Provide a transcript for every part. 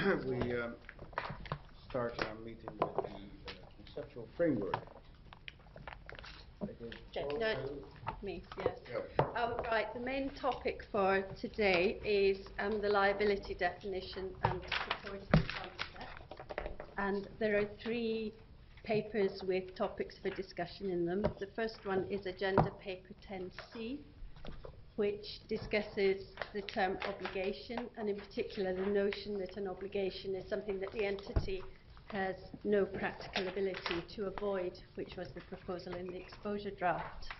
we start our meeting with the conceptual framework. No, me, yes. Yeah. Right, the main topic for today is the liability definition and supporting concept. And there are 3 papers with topics for discussion in them. The first one is Agenda Paper 10C, which discusses the term obligation, and in particular the notion that an obligation is something that the entity has no practical ability to avoid, which was the proposal in the exposure draft.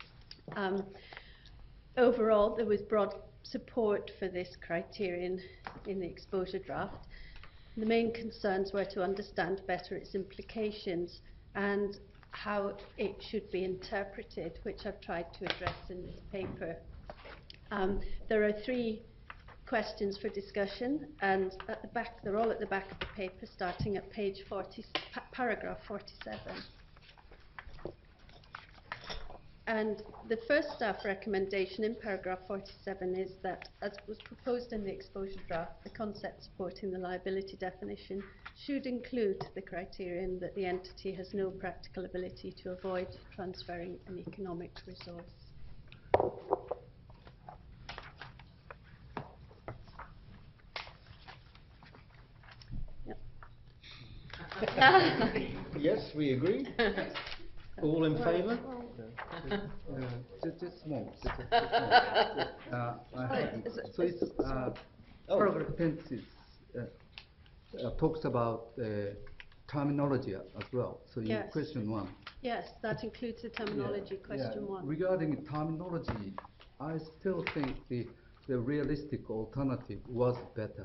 Overall, there was broad support for this criterion in the exposure draft. The main concerns were to understand better its implications and how it should be interpreted, which I've tried to address in this paper. There are 3 questions for discussion, and at the back, they're all at the back of the paper, starting at page 40, paragraph 47. And the first staff recommendation in paragraph 47 is that, as was proposed in the exposure draft, the concept supporting the liability definition should include the criterion that the entity has no practical ability to avoid transferring an economic resource. Yes, we agree. All in favour? Just small. So it's paragraph 10 talks about terminology as well. So in Yes. question 1. Yes, that includes the terminology, question 1. Regarding terminology, I still think the realistic alternative was better.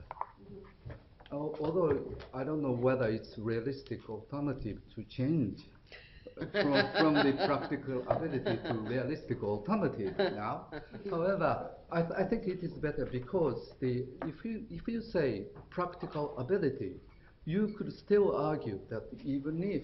Although I don't know whether it's realistic alternative to change from the practical ability to realistic alternative now. However, I think it is better because if you say practical ability, you could still argue that even if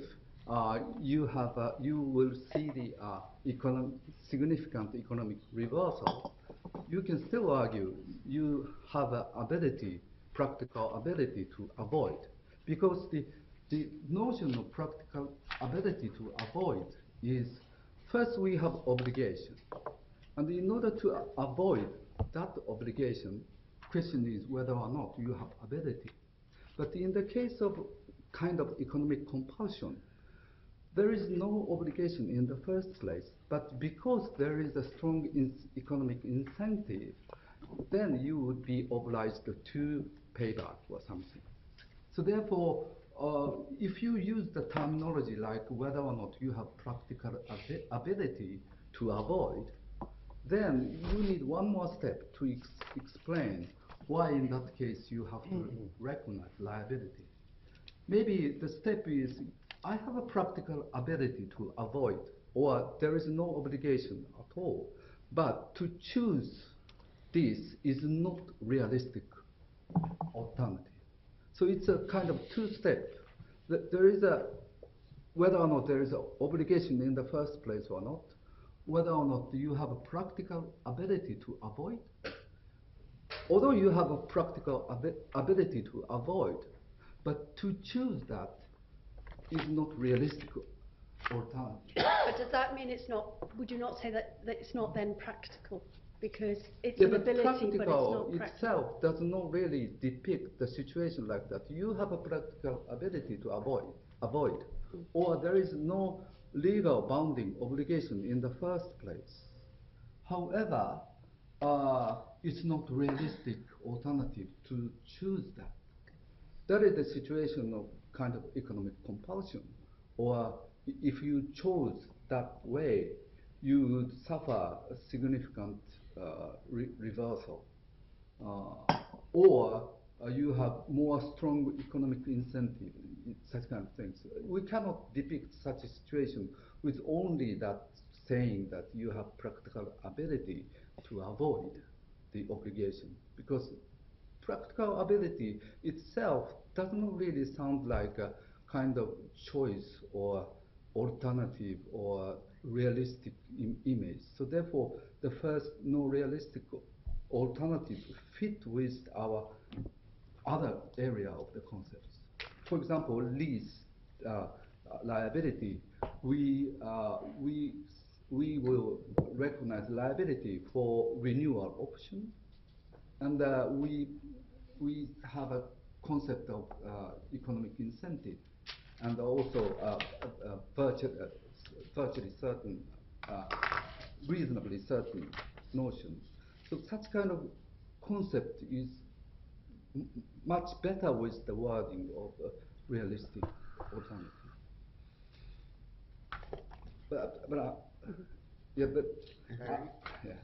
you will see the significant economic reversal, you can still argue you have an ability, practical ability to avoid, because the notion of practical ability to avoid is, first we have obligation, and in order to avoid that obligation, question is whether or not you have ability. But in the case of kind of economic compulsion, there is no obligation in the first place, but because there is a strong economic incentive, then you would be obliged to pay back or something. So therefore, if you use the terminology like whether or not you have practical ability to avoid, then you need one more step to explain why in that case you have to recognize liability. Maybe the step is, I have a practical ability to avoid, or there is no obligation at all, but to choose this is not realistic alternative. So it's a kind of 2-step. There is whether or not there is an obligation in the first place or not, whether or not you have a practical ability to avoid. Although you have a practical ability to avoid, but to choose that is not realistic alternative. But does that mean it's not, would you not say that it's not then practical? Because it's an ability, but it's not practical. Itself does not really depict the situation like that. You have a practical ability to avoid, or there is no legal bounding obligation in the first place. However, it's not realistic alternative to choose that. That is the situation of kind of economic compulsion. Or if you chose that way, you would suffer a significant reversal. Or you have more strong economic incentive, such kind of things. We cannot depict such a situation with only that saying that you have practical ability to avoid the obligation, because practical ability itself doesn't really sound like a kind of choice or alternative or realistic image. So therefore, the first no realistic alternative fit with our other area of the concepts. For example, lease liability. We will recognize liability for renewal option, and we have a concept of economic incentive, and also virtually certain, reasonably certain notion. So such kind of concept is much better with the wording of realistic alternative. Yeah, but yeah.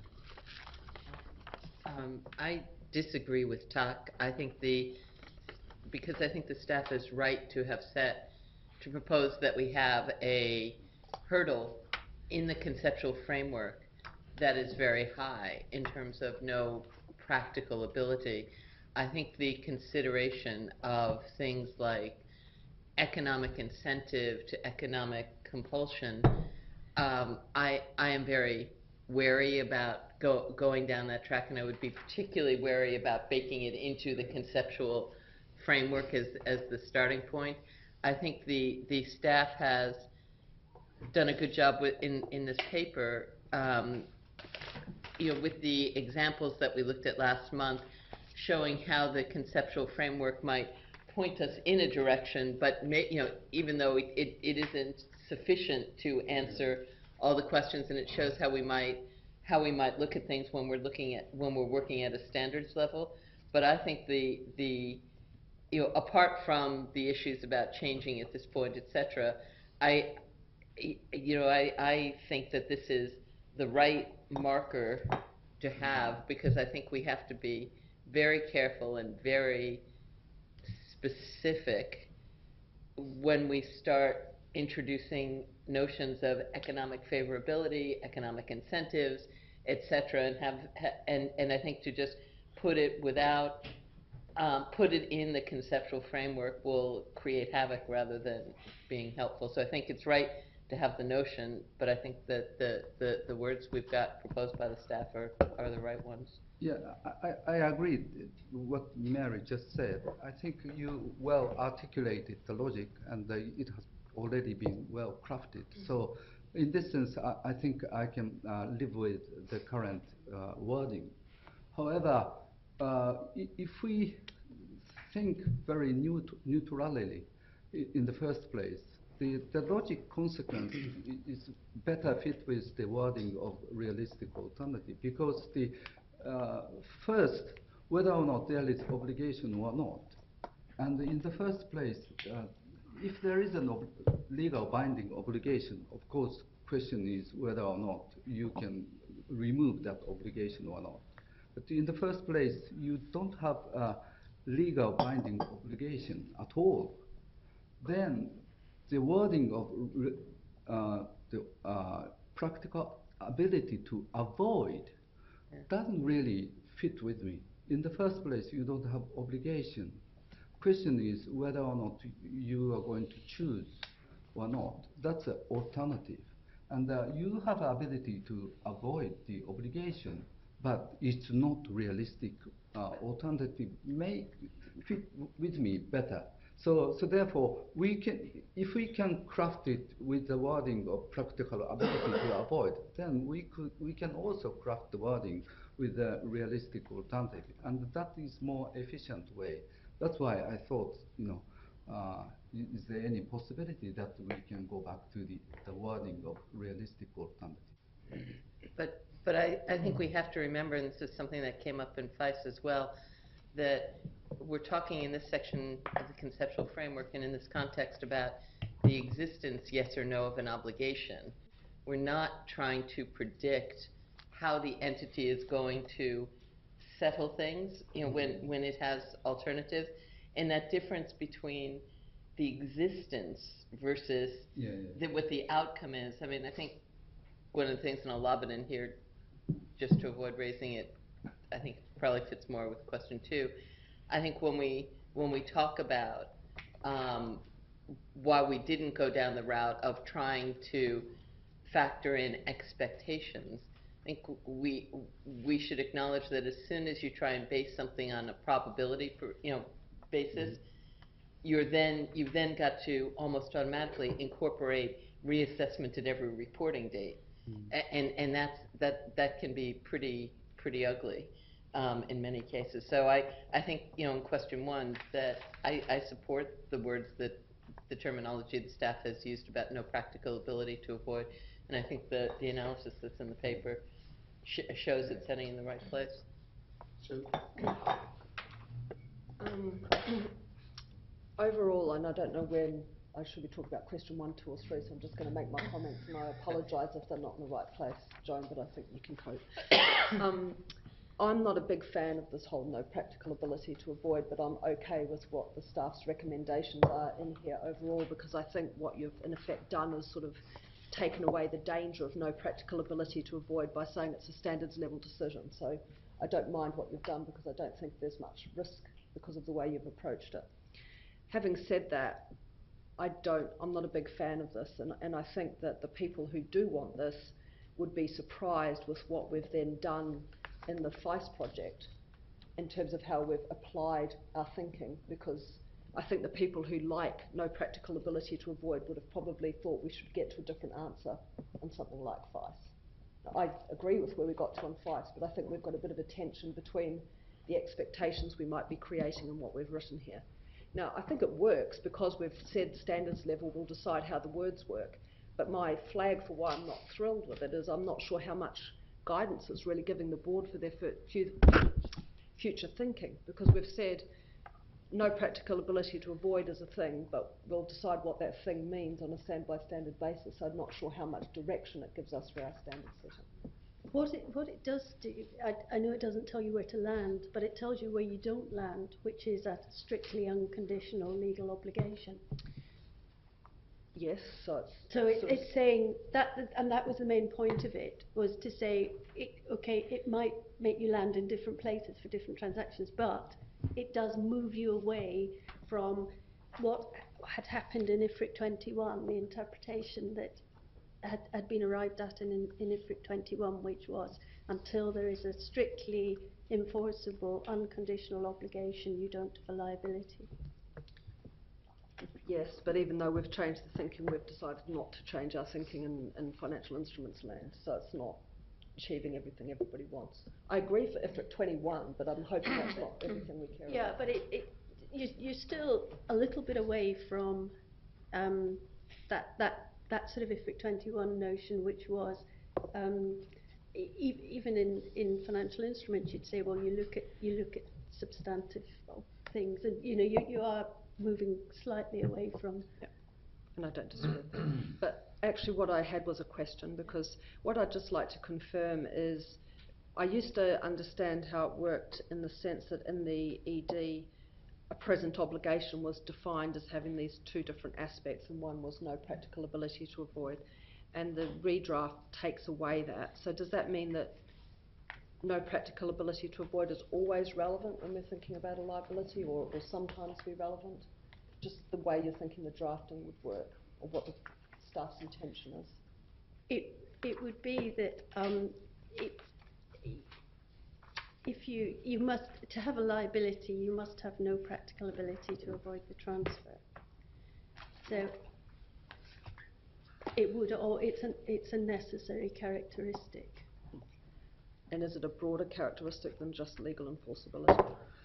I disagree with Tak. Because I think the staff is right to propose that we have a hurdle in the conceptual framework that is very high in terms of no practical ability. I think the consideration of things like economic incentive to economic compulsion, I am very wary about going down that track, and I would be particularly wary about baking it into the conceptual framework as the starting point. I think the staff has done a good job in this paper, with the examples that we looked at last month, showing how the conceptual framework might point us in a direction, but even though it isn't sufficient to answer all the questions, and it shows how we might look at things when we're working at a standards level. But I think apart from the issues about changing at this point, etc., I think that this is the right marker to have, because I think we have to be very careful and very specific when we start introducing notions of economic favorability, economic incentives, etc., and I think to just put it in the conceptual framework will create havoc rather than being helpful. So I think it's right to have the notion, but I think that the words we've got proposed by the staff are the right ones. Yeah, I agree with what Mary just said. I think you well articulated the logic, and it has already been well crafted. So in this sense, I think I can live with the current wording. However, if we think very neutrally in the first place, the logic consequence is better fit with the wording of realistic alternative, because the first, whether or not there is obligation or not, and in the first place, if there is a legal binding obligation, of course, question is whether or not you can remove that obligation or not. But in the first place, you don't have a legal binding obligation at all. Then the wording of the practical ability to avoid doesn't really fit with me. In the first place, you don't have obligation. Question is whether or not you are going to choose or not. That's an alternative. And you have the ability to avoid the obligation, but it's not realistic. Alternative may fit with me better. So therefore, if we can craft it with the wording of practical ability to avoid, then we can also craft the wording with the realistic alternative, and that is more efficient way. That's why I thought, is there any possibility that we can go back to the wording of realistic alternative? But I think we have to remember, and this is something that came up in FEIS as well, that we're talking in this section of the conceptual framework and in this context about the existence, yes or no, of an obligation. We're not trying to predict how the entity is going to settle things, when it has alternatives, and that difference between the existence versus what the outcome is. I mean, I think one of the things, and I'll lob it in here just to avoid raising it, I think probably fits more with question 2. I think when we talk about why we didn't go down the route of trying to factor in expectations, I think we should acknowledge that as soon as you try and base something on a probability, basis, you've then got to almost automatically incorporate reassessment at every reporting date. And that can be pretty ugly in many cases. So I think, in question one, that I support the words that the terminology the staff has used about no practical ability to avoid, and I think the analysis that's in the paper shows it's heading in the right place. So, Overall, and I don't know when I should be talking about question 1, 2 or 3, so I'm just going to make my comments, and I apologise if they're not in the right place, Joan, but I think you can cope. I'm not a big fan of this whole no practical ability to avoid, but I'm okay with what the staff's recommendations are in here overall, because I think what you've in effect done is sort of taken away the danger of no practical ability to avoid by saying it's a standards level decision. So I don't mind what you've done, because I don't think there's much risk because of the way you've approached it. Having said that, I'm not a big fan of this, and I think that the people who do want this would be surprised with what we've then done in the FICE project in terms of how we've applied our thinking, because I think the people who like no practical ability to avoid would have probably thought we should get to a different answer on something like FICE. Now, I agree with where we got to on FICE, but I think we've got a bit of a tension between the expectations we might be creating and what we've written here. Now, I think it works because we've said standards level will decide how the words work, but my flag for why I'm not thrilled with it is I'm not sure how much guidance it's really giving the board for their future thinking, because we've said no practical ability to avoid is a thing, but we'll decide what that thing means on a stand-by-standard basis. So I'm not sure how much direction it gives us for our standard setting. What it does do, I know it doesn't tell you where to land, but it tells you where you don't land, which is at a strictly unconditional legal obligation. Yes, so it's saying that, and that was the main point of it, was to say, it might make you land in different places for different transactions, but it does move you away from what had happened in IFRIC 21, the interpretation that had been arrived at in IFRIC 21, which was until there is a strictly enforceable unconditional obligation, you don't have a liability. yes, but even though we've changed the thinking, we've decided not to change our thinking in financial instruments land, so it's not achieving everything everybody wants. I agree for IFRIC 21, but I'm hoping that's not everything we care about. Yeah, but you're still a little bit away from that sort of IFRIC 21 notion, which was even in financial instruments, you'd say, well, you look at substantive things, and you are moving slightly away from. Yeah. And I don't disagree. But actually what I had was a question, because what I'd just like to confirm is I used to understand how it worked in the sense that in the ED a present obligation was defined as having these two different aspects, and one was no practical ability to avoid, and the redraft takes away that. So does that mean that no practical ability to avoid is always relevant when we're thinking about a liability, or it will sometimes be relevant? Just the way you're thinking the drafting would work, or what the staff's intention is? It would be that if you must, to have a liability, you must have no practical ability to avoid the transfer. So it's a necessary characteristic. And is it a broader characteristic than just legal enforceability?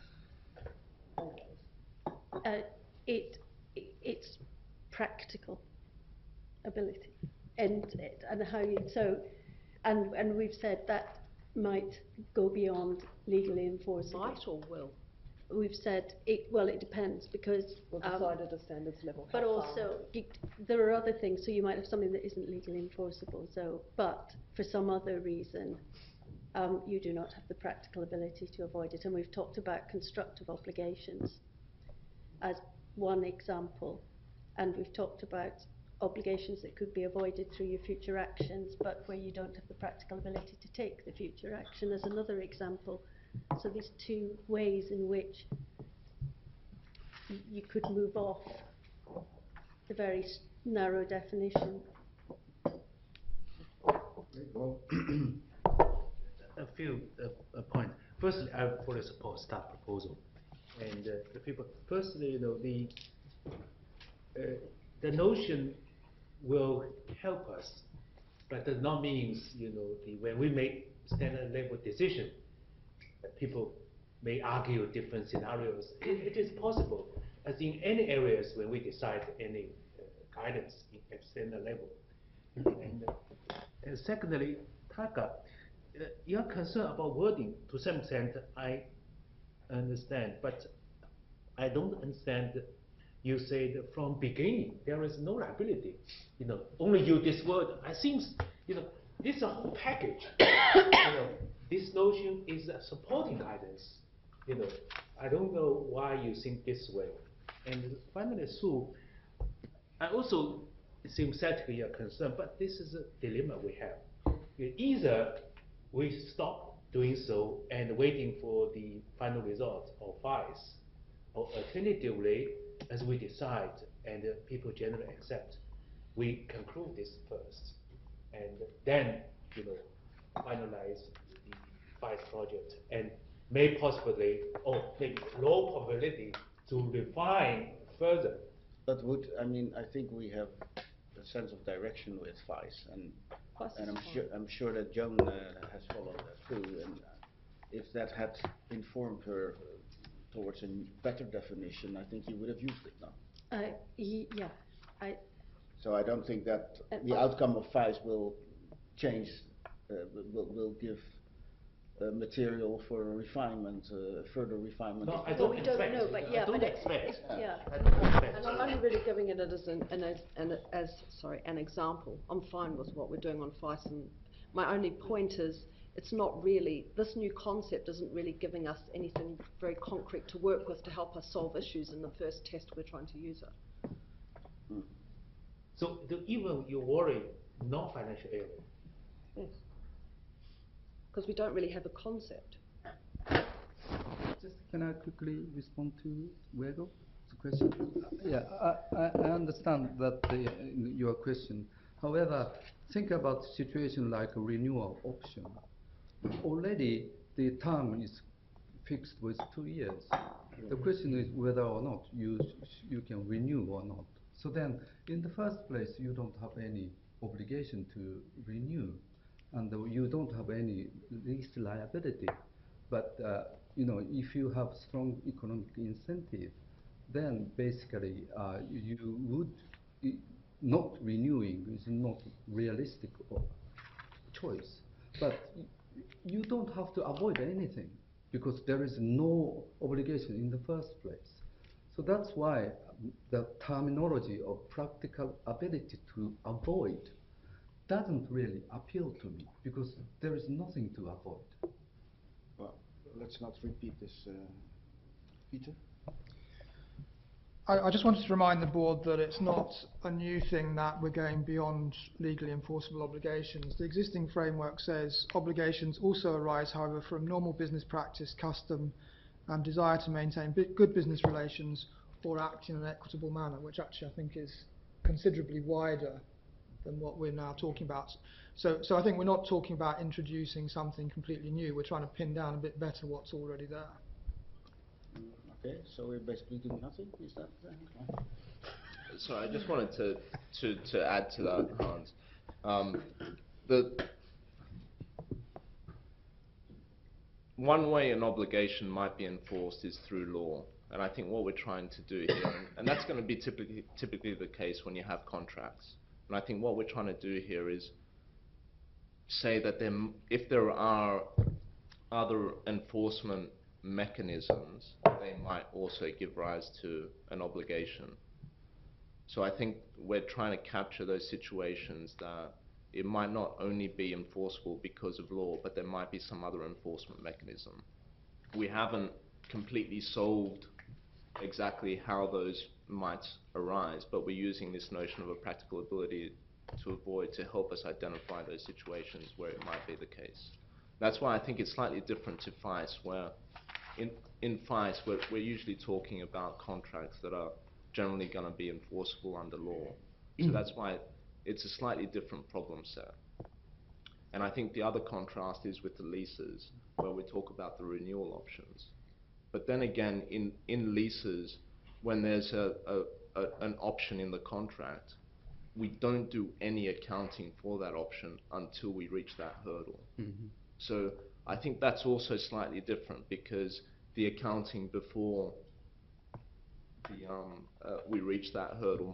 It's practical ability, and how you and we've said that might go beyond legally enforceable. Might or will? We've said it depends, because We've decided a standards level. but also there are other things. So you might have something that isn't legally enforceable. So, but for some other reason, you do not have the practical ability to avoid it. And we've talked about constructive obligations as one example, and we've talked about obligations that could be avoided through your future actions, but where you don't have the practical ability to take the future action as another example. So these two ways in which you could move off the very narrow definition. Well, a few points. Firstly, I fully support staff proposal. and the people. Firstly, the notion will help us, but does not means when we make standard level decision, that people may argue different scenarios. It is possible, as in any areas when we decide any guidance at standard level. And secondly, Taka, your concern about wording, to some extent, I understand, but I don't understand. You said from beginning there is no liability. Only use this word. I think this is a whole package. This notion is a supporting guidance. I don't know why you think this way. And finally, Sue, I also sympathetically are concerned, but this is a dilemma we have. Either we stop doing so and waiting for the final result of FICE, or alternatively, as we decide and people generally accept, we conclude this first, and then finalize the FICE project, and may possibly, or maybe low probability to refine further. But I think we have a sense of direction with FICE, and I'm sure that Joan has followed that through, and if that had informed her towards a better definition, I think you would have used it now. Yeah. So I don't think that the outcome of FICE will change, will give material for refinement, further refinement. No, I don't expect. Know, but yeah, I don't but expect. Yeah. I don't expect. And I'm only really giving it as an example. I'm fine with what we're doing on FICE, and my only point is it's not really, this new concept isn't really giving us anything very concrete to work with to help us solve issues in the first test we're trying to use it. So even you worry non-financial area. Yes. Because we don't really have a concept. Just can I quickly respond to Wego's question? Yeah, I understand that your question. However, think about situation like a renewal option. Already the term is fixed with 2 years. The question is whether or not you can renew or not. So then, in the first place, you don't have any obligation to renew, and you don't have any lease liability. But if you have strong economic incentive, then basically you would not renewing is not realistic choice. But you don't have to avoid anything because there is no obligation in the first place. So that's why the terminology of practical ability to avoid doesn't really appeal to me because there is nothing to avoid. Well, let's not repeat this, Peter. I just wanted to remind the board that it's not a new thing that we're going beyond legally enforceable obligations. The existing framework says obligations also arise, however, from normal business practice, custom, and desire to maintain good business relations or act in an equitable manner, which actually I think is considerably wider than what we're now talking about. So I think we're not talking about introducing something completely new. We're trying to pin down a bit better what's already there. Okay, so we're basically doing nothing, is that? So I just wanted to add to that, Hans. The one way an obligation might be enforced is through law, and I think what we're trying to do here, and that's going to be typically the case when you have contracts. And I think what we're trying to do here is say that if there are other enforcement mechanisms, they might also give rise to an obligation. So I think we're trying to capture those situations that it might not only be enforceable because of law, but there might be some other enforcement mechanism. We haven't completely solved exactly how those might arise, but we're using this notion of a practical ability to avoid to help us identify those situations where it might be the case. That's why I think it's slightly different to FICE, where in FICE we're usually talking about contracts that are generally going to be enforceable under law. So that's why it's a slightly different problem set. And I think the other contrast is with the leases, where we talk about the renewal options. But then again, in leases, when there's an option in the contract, we don't do any accounting for that option until we reach that hurdle. So I think that's also slightly different, because the accounting before we reach that hurdle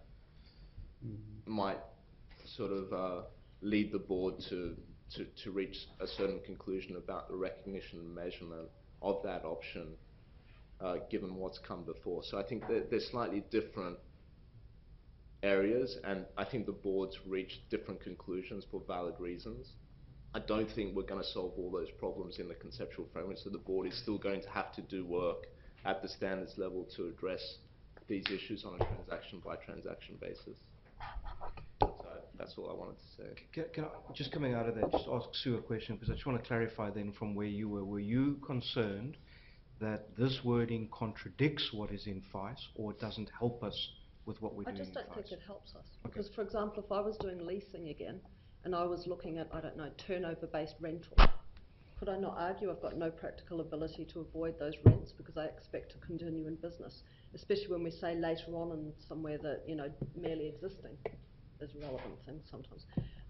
might sort of lead the board to reach a certain conclusion about the recognition and measurement of that option, given what's come before. So I think that they're slightly different areas, and I think the board's reached different conclusions for valid reasons. I don't think we're going to solve all those problems in the conceptual framework, so the board is still going to have to do work at the standards level to address these issues on a transaction-by-transaction basis. So that's all I wanted to say. Can I, just coming out of that, just ask Sue a question, because I just want to clarify then from where you were. Were you concerned that this wording contradicts what is in FICE, or it doesn't help us with what we're doing in FICE? I just don't think it helps us. Because, for example, if I was doing leasing again, and I was looking at, I don't know, turnover-based rental, could I not argue I've got no practical ability to avoid those rents because I expect to continue in business, especially when we say later on in somewhere that, you know, merely existing is a relevant thing sometimes.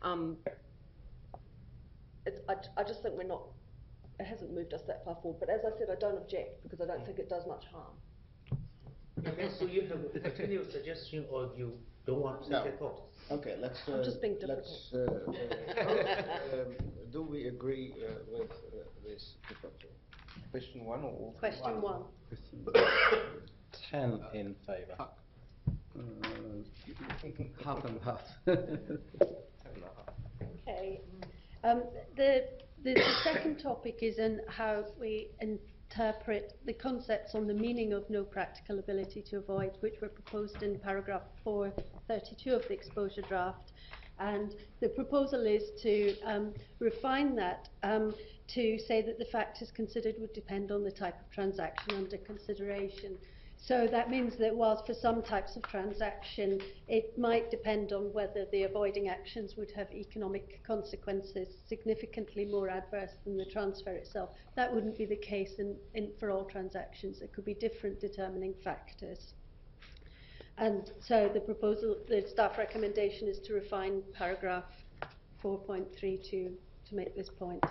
I just think it hasn't moved us that far forward. But as I said, I don't object because I don't think it does much harm. Okay, so you have a continued suggestion, or you don't want to take vote? Okay, let's. I'm just being difficult. Do we agree with this proposal? Question one or all? Question one. 10 in favour. Half and half. Okay. The second topic is in how we interpret the concepts on the meaning of no practical ability to avoid, which were proposed in paragraph 432 of the exposure draft. And the proposal is to refine that to say that the factors considered would depend on the type of transaction under consideration. So that means that whilst for some types of transaction it might depend on whether the avoiding actions would have economic consequences significantly more adverse than the transfer itself, that wouldn't be the case for all transactions. There could be different determining factors. And so the staff recommendation is to refine paragraph 4.32 to make this point.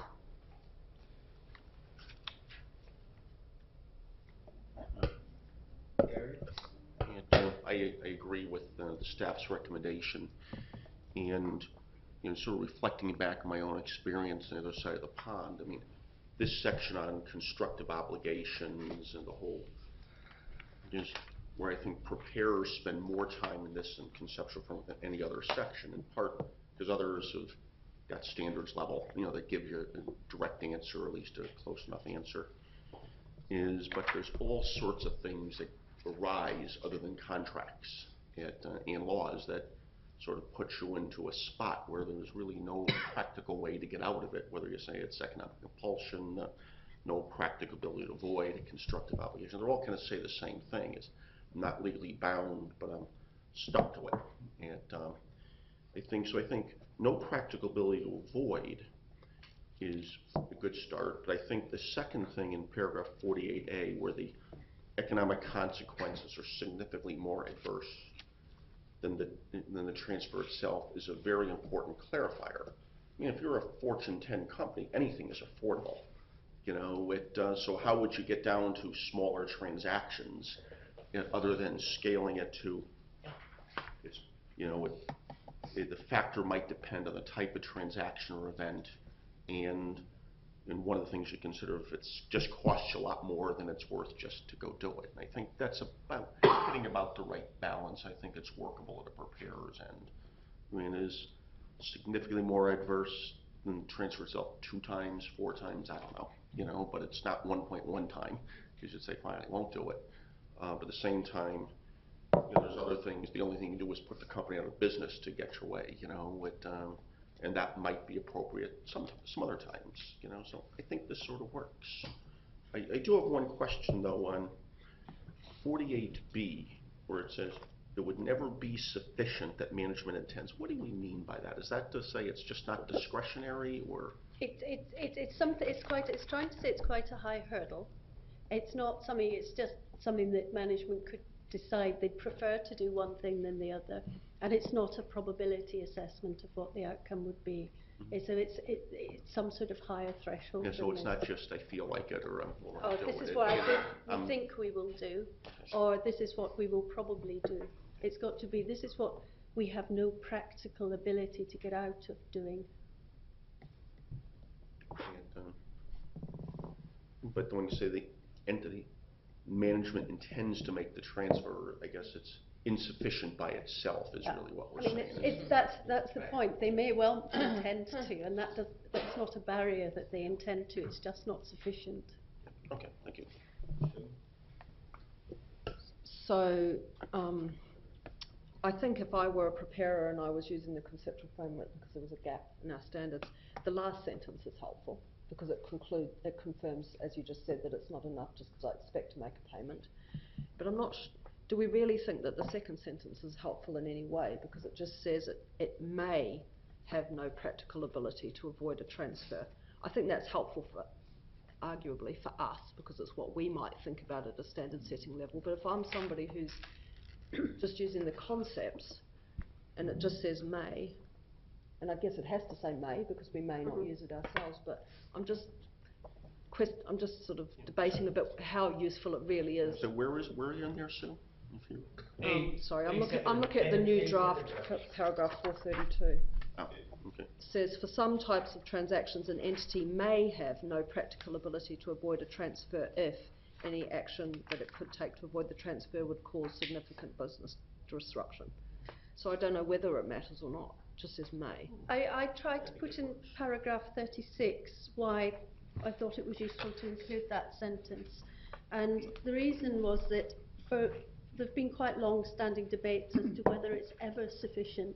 I agree with the staff's recommendation, and sort of reflecting back on my own experience on the other side of the pond. I mean, this section on constructive obligations and the whole is where I think preparers spend more time in this and conceptual form than any other section, in part because others have got standards level, that give you a direct answer, or at least a close enough answer. But there's all sorts of things that arise other than contracts and laws that sort of put you into a spot where there's really no practical way to get out of it, whether you say it's economic compulsion, no practicability to avoid, a constructive obligation. They're all kind of say the same thing. It's I'm not legally bound, but I'm stuck to it. And I think no practicability to avoid is a good start. But I think the second thing in paragraph 48A, where the economic consequences are significantly more adverse than the transfer itself, is a very important clarifier. I mean, if you're a Fortune 10 company, anything is affordable. So how would you get down to smaller transactions other than scaling it to, the factor might depend on the type of transaction or event, and one of the things you consider, if it's just costs you a lot more than it's worth just to go do it. And I think that's hitting about the right balance. I think it's workable at a preparer's end. I mean, it is significantly more adverse than transfer itself 2 times, 4 times, I don't know, but it's not 1.1 time, because you'd say, fine, I won't do it. But at the same time, there's other things. The only thing you do is put the company out of business to get your way, and that might be appropriate some other times, so I think this sort of works. I do have one question, though, on 48B, where it says it would never be sufficient that management intends. What do we mean by that? Is that to say it's just not discretionary, or? It's something. It's trying to say it's quite a high hurdle, It's not something, it's just something that management could decide they'd prefer to do one thing than the other. And it's not a probability assessment of what the outcome would be. So it's some sort of higher threshold. Yeah, so than it's this. not just I feel like it or I'm Oh, doing this is it. what Yeah. we think we will do, or this is what we will probably do. It's got to be, this is what we have no practical ability to get out of doing. And, but when you say the entity management intends to make the transfer, I guess it's insufficient by itself is really what we're I mean, saying. that's the point. They may well intend to, and that's not a barrier that they intend to. It's just not sufficient. Okay, thank you. So, I think if I were a preparer and I was using the conceptual framework because there was a gap in our standards, the last sentence is helpful because it confirms, as you just said, that it's not enough just because I expect to make a payment. But I'm not do we really think that the second sentence is helpful in any way? Because it just says it may have no practical ability to avoid a transfer. I think that's helpful for, arguably, for us, because it's what we might think about at a standard setting level. But if I'm somebody who's just using the concepts and it just says may, and I guess it has to say may because we may not use it ourselves, but I'm just sort of debating a bit how useful it really is. So where are you in there, Sue? Sorry, I'm looking at the new draft, paragraph 432. Oh, okay. It says, for some types of transactions, an entity may have no practical ability to avoid a transfer if any action that it could take to avoid the transfer would cause significant business disruption. So I don't know whether it matters or not. It just says may. I tried to put in paragraph 36 why I thought it was useful to include that sentence. And the reason was that there have been quite long-standing debates as to whether it's ever sufficient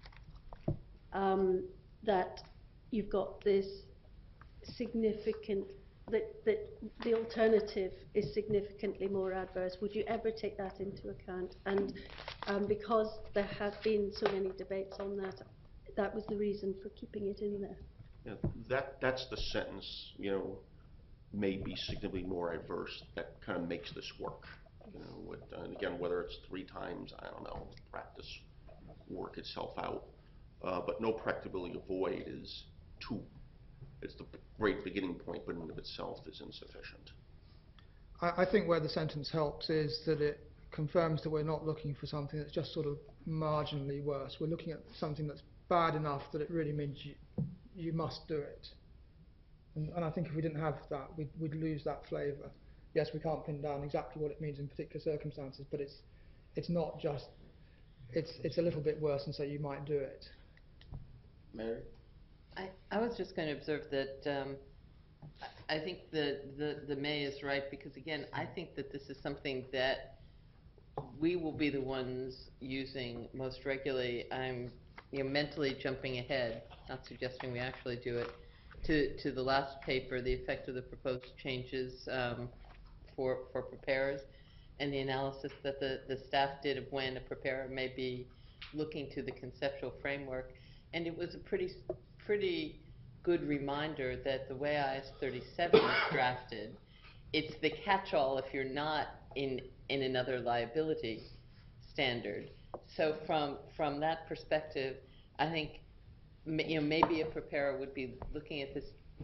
that you've got this significant, that the alternative is significantly more adverse. Would you ever take that into account? And because there have been so many debates on that, that was the reason for keeping it in there. Yeah, that's the sentence, may be significantly more adverse that kind of makes this work. And again, whether it's 3 times, I don't know, practice work itself out. But no practicability avoid is it's the great beginning point, but in and of itself is insufficient. I think where the sentence helps is that it confirms that we're not looking for something that's just sort of marginally worse. We're looking at something that's bad enough that it really means you must do it. And I think if we didn't have that, we'd lose that flavour. Yes, we can't pin down exactly what it means in particular circumstances, but it's not just, it's a little bit worse and so you might do it. Mary? I was just going to observe that I think the may is right because, again, I think that this is something that we will be the ones using most regularly. I'm mentally jumping ahead, not suggesting we actually do it, to the last paper, the effect of the proposed changes for preparers, and the analysis that the staff did of when a preparer may be looking to the conceptual framework. And it was a pretty good reminder that the way IS 37 is drafted, it's the catch-all if you're not in another liability standard. So from that perspective, I think maybe a preparer would be looking at this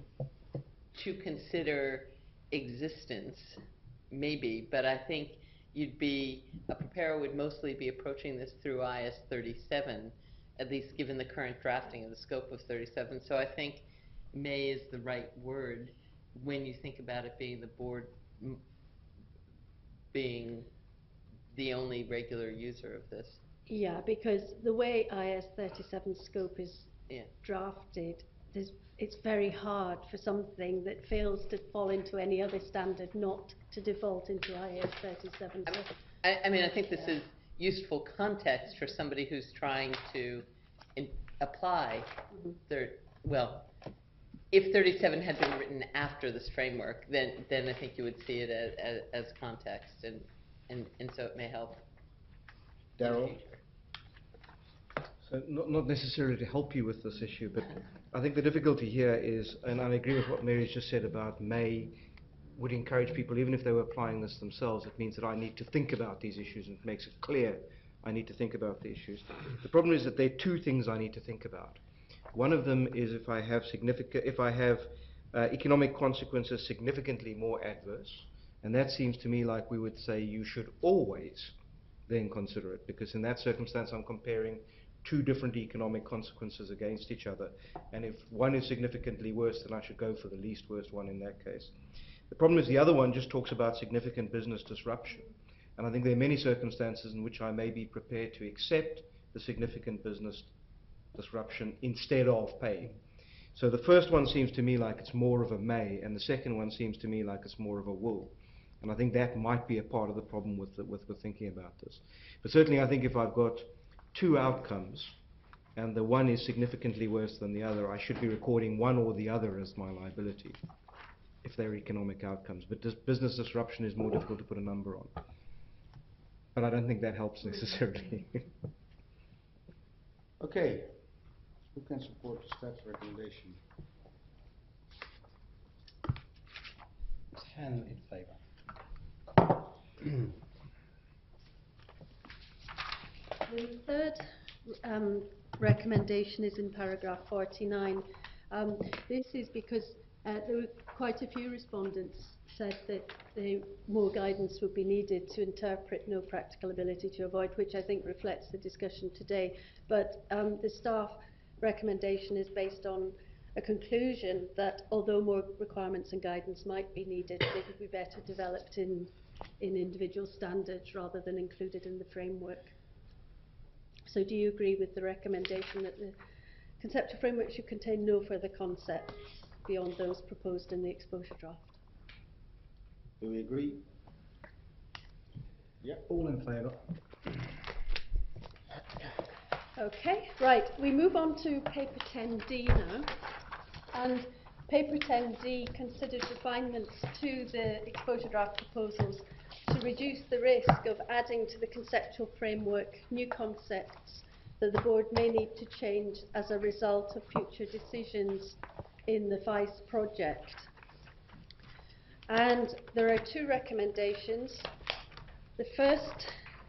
to consider existence, maybe, but I think a preparer would mostly be approaching this through IS 37, at least given the current drafting of the scope of 37. So I think may is the right word when you think about it being the board being the only regular user of this. Yeah, because the way IS 37 scope is drafted, it's very hard for something that fails to fall into any other standard not to default into IS 37. I mean, I think this is useful context for somebody who's trying to apply if 37 had been written after this framework, then I think you would see it as context, and so it may help. Daryl? So not necessarily to help you with this issue, but I think the difficulty here is, and I agree with what Mary's just said about may, would encourage people, even if they were applying this themselves, it means that I need to think about these issues, and it makes it clear I need to think about the issues. The problem is that there are two things I need to think about. One of them is if I have economic consequences significantly more adverse, and that seems to me like we would say you should always then consider it, because in that circumstance I'm comparing two different economic consequences against each other, and if one is significantly worse, then I should go for the least worst one in that case. The problem is the other one just talks about significant business disruption, and I think there are many circumstances in which I may be prepared to accept the significant business disruption instead of paying. So the first one seems to me like it's more of a may, and the second one seems to me like it's more of a will. And I think that might be a part of the problem with thinking about this. But certainly I think if I've got two outcomes, and the one is significantly worse than the other, I should be recording one or the other as my liability, if they're economic outcomes. But business disruption is more difficult to put a number on. But I don't think that helps necessarily. Okay. Who can support the staff's recommendation? 10 in favour. The third recommendation is in paragraph 49. This is because there were quite a few respondents said that more guidance would be needed to interpret no practical ability to avoid, which I think reflects the discussion today. But the staff recommendation is based on a conclusion that although more requirements and guidance might be needed, they could be better developed in individual standards rather than included in the framework. So do you agree with the recommendation that the conceptual framework should contain no further concepts beyond those proposed in the exposure draft? Do we agree? Yeah. All in favour. Okay, right. We move on to paper 10D now. And paper 10D considers refinements to the exposure draft proposals to reduce the risk of adding to the conceptual framework new concepts that the board may need to change as a result of future decisions in the FICE project. And there are two recommendations. The first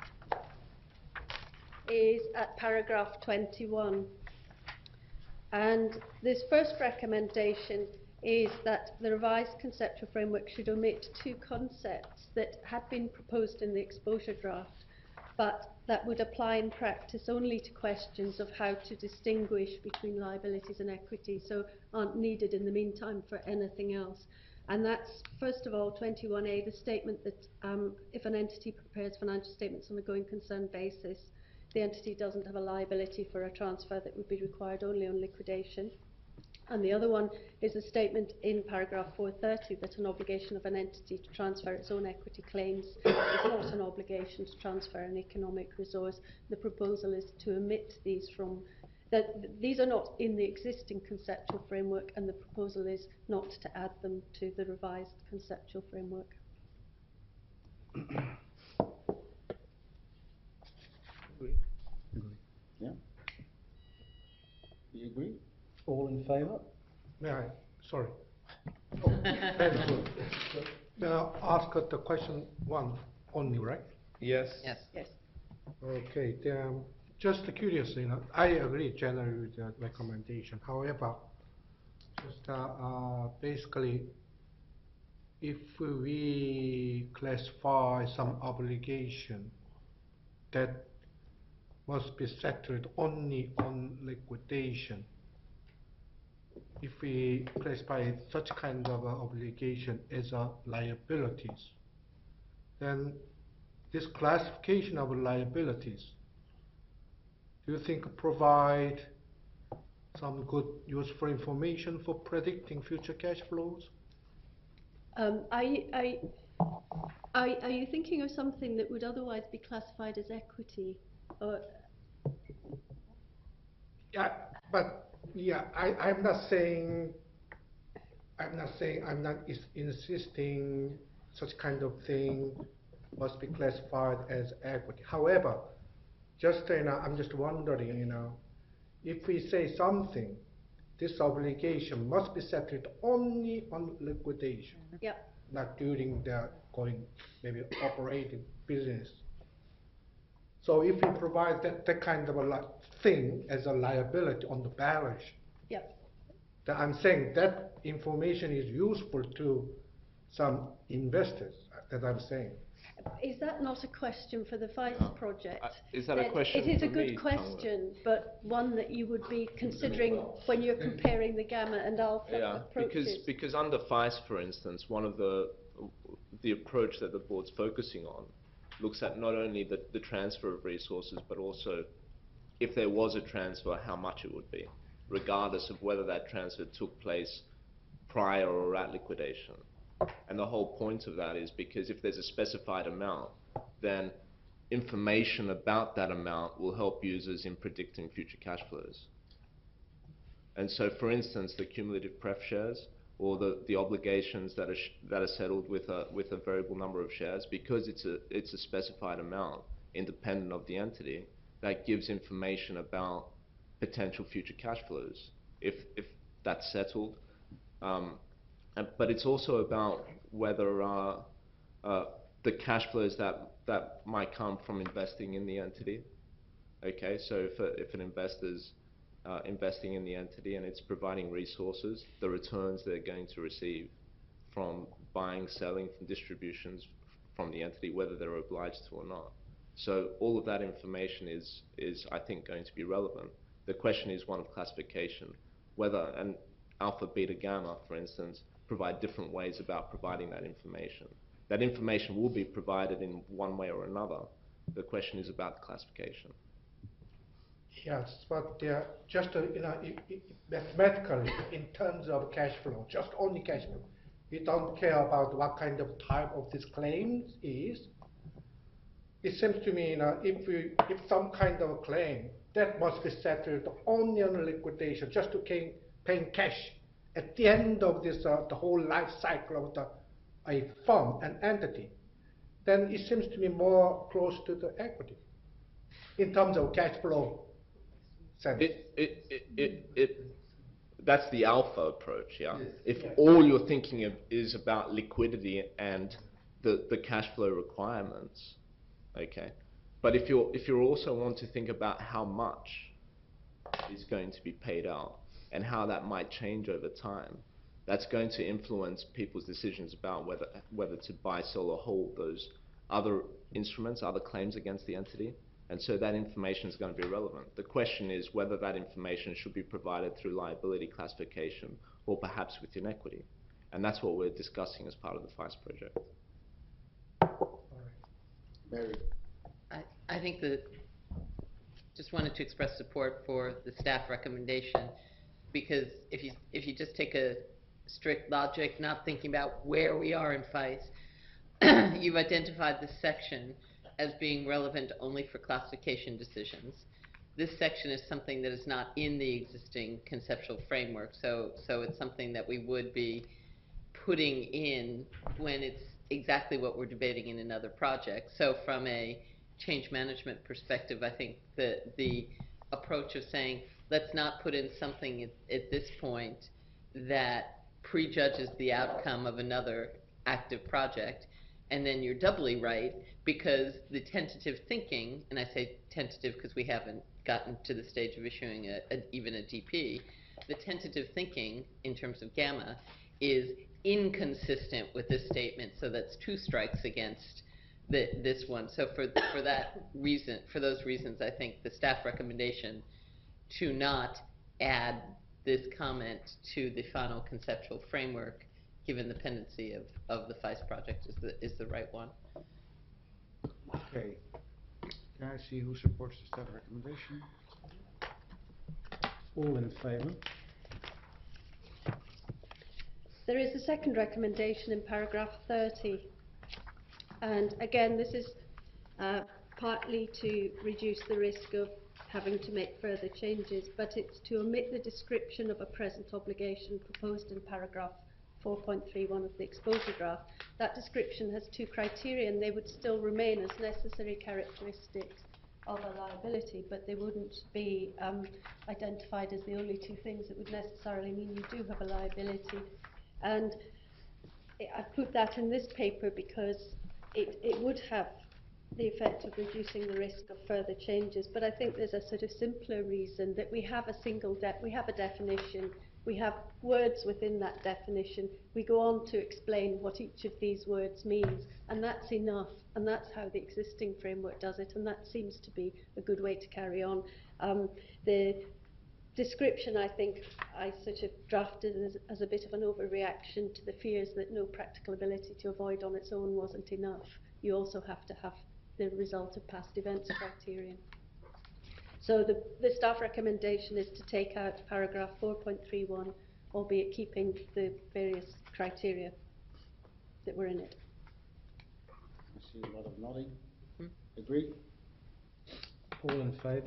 is at paragraph 21. And this first recommendation is that the revised conceptual framework should omit two concepts that had been proposed in the exposure draft, but that would apply in practice only to questions of how to distinguish between liabilities and equity, so aren't needed in the meantime for anything else. And that's, first of all, 21A, the statement that if an entity prepares financial statements on a going concern basis, the entity doesn't have a liability for a transfer that would be required only on liquidation. And the other one is a statement in paragraph 430 that an obligation of an entity to transfer its own equity claims is not an obligation to transfer an economic resource. The proposal is to omit these from these are not in the existing conceptual framework, and the proposal is not to add them to the revised conceptual framework. Yeah. Do you agree? All in favour? May I? Sorry. Very good. Now, ask the question one only, right? Yes. Yes. Yes. Okay. Just curious, I agree generally with the recommendation. However, just basically, if we classify some obligation that must be settled only on liquidation, if we classify such kind of obligation as liabilities, then this classification of liabilities, do you think provide some good useful information for predicting future cash flows? Are you thinking of something that would otherwise be classified as equity? Or yeah, but yeah, I'm not insisting such kind of thing must be classified as equity. However, just I'm just wondering, if we say something, this obligation must be settled only on liquidation. Yep. not during the maybe operating business. So if you provide that kind of a thing as a liability on the balance sheet, Yep. then I'm saying that information is useful to some investors, that I'm saying. Is that not a question for the FICE project? Is that a question It is a for me, good question, but one that you would be considering when you're comparing the gamma and alpha approaches. Because under FICE, for instance, one of the approach that the board's focusing on looks at not only the transfer of resources, but also if there was a transfer, how much it would be, regardless of whether that transfer took place prior or at liquidation. And the whole point of that is because if there's a specified amount, then information about that amount will help users in predicting future cash flows. And so, for instance, the cumulative pref shares or the obligations that are settled with a variable number of shares, because it's a specified amount independent of the entity, that gives information about potential future cash flows if that's settled. But it's also about whether the cash flows that might come from investing in the entity. Okay, so if an investor's investing in the entity and it's providing resources, the returns they're going to receive from buying, selling, from distributions from the entity, whether they're obliged to or not. So all of that information is I think going to be relevant. The question is one of classification, whether an alpha, beta, gamma, for instance, provide different ways about providing that information. That information will be provided in one way or another. The question is about the classification. Yes, but just mathematically, in terms of cash flow, just only cash flow, you don't care about what kind of type of this claim is. It seems to me, if some kind of a claim, that must be settled only on liquidation, just to paying cash at the end of this the whole life cycle of a firm, an entity, then it seems to be more close to the equity in terms of cash flow sense. That's the alpha approach, yeah? Yes. If Yes. all you're thinking of is about liquidity and the cash flow requirements, okay? But if you also want to think about how much is going to be paid out and how that might change over time, that's going to influence people's decisions about whether to buy, sell, or hold those other instruments, other claims against the entity. And so that information is going to be relevant. The question is whether that information should be provided through liability classification or perhaps within equity. And that's what we're discussing as part of the FICE project. Mary. I think that just wanted to express support for the staff recommendation, because if you just take a strict logic, not thinking about where we are in FICE, you've identified this section as being relevant only for classification decisions. This section is something that is not in the existing conceptual framework, so it's something that we would be putting in when it's exactly what we're debating in another project. So from a change management perspective, I think that the approach of saying, let's not put in something at this point that prejudges the outcome of another active project, and then you're doubly right, because the tentative thinking, and I say tentative because we haven't gotten to the stage of issuing even a DP, the tentative thinking in terms of gamma is inconsistent with this statement, so that's two strikes against this one. So for that reason, for those reasons, I think the staff recommendation to not add this comment to the final conceptual framework, given the pendency of the FICE project, is the right one. Okay. Can I see who supports the staff recommendation? All in favour? There is a second recommendation in paragraph 30. And again, this is partly to reduce the risk of having to make further changes, but it's to omit the description of a present obligation proposed in paragraph 4.31 of the exposure draft. That description has two criteria, and they would still remain as necessary characteristics of a liability, but they wouldn't be identified as the only two things that would necessarily mean you do have a liability. And I've put that in this paper because it would have the effect of reducing the risk of further changes. But I think there's a sort of simpler reason that we have a we have a definition, we have words within that definition, we go on to explain what each of these words means, and that's enough, and that's how the existing framework does it, and that seems to be a good way to carry on. The description, I think, I sort of drafted as a bit of an overreaction to the fears that no practical ability to avoid on its own wasn't enough. You also have to have the result of past events criterion. So the staff recommendation is to take out paragraph 4.31, albeit keeping the various criteria that were in it. I see a lot of nodding. Agree? All in favour?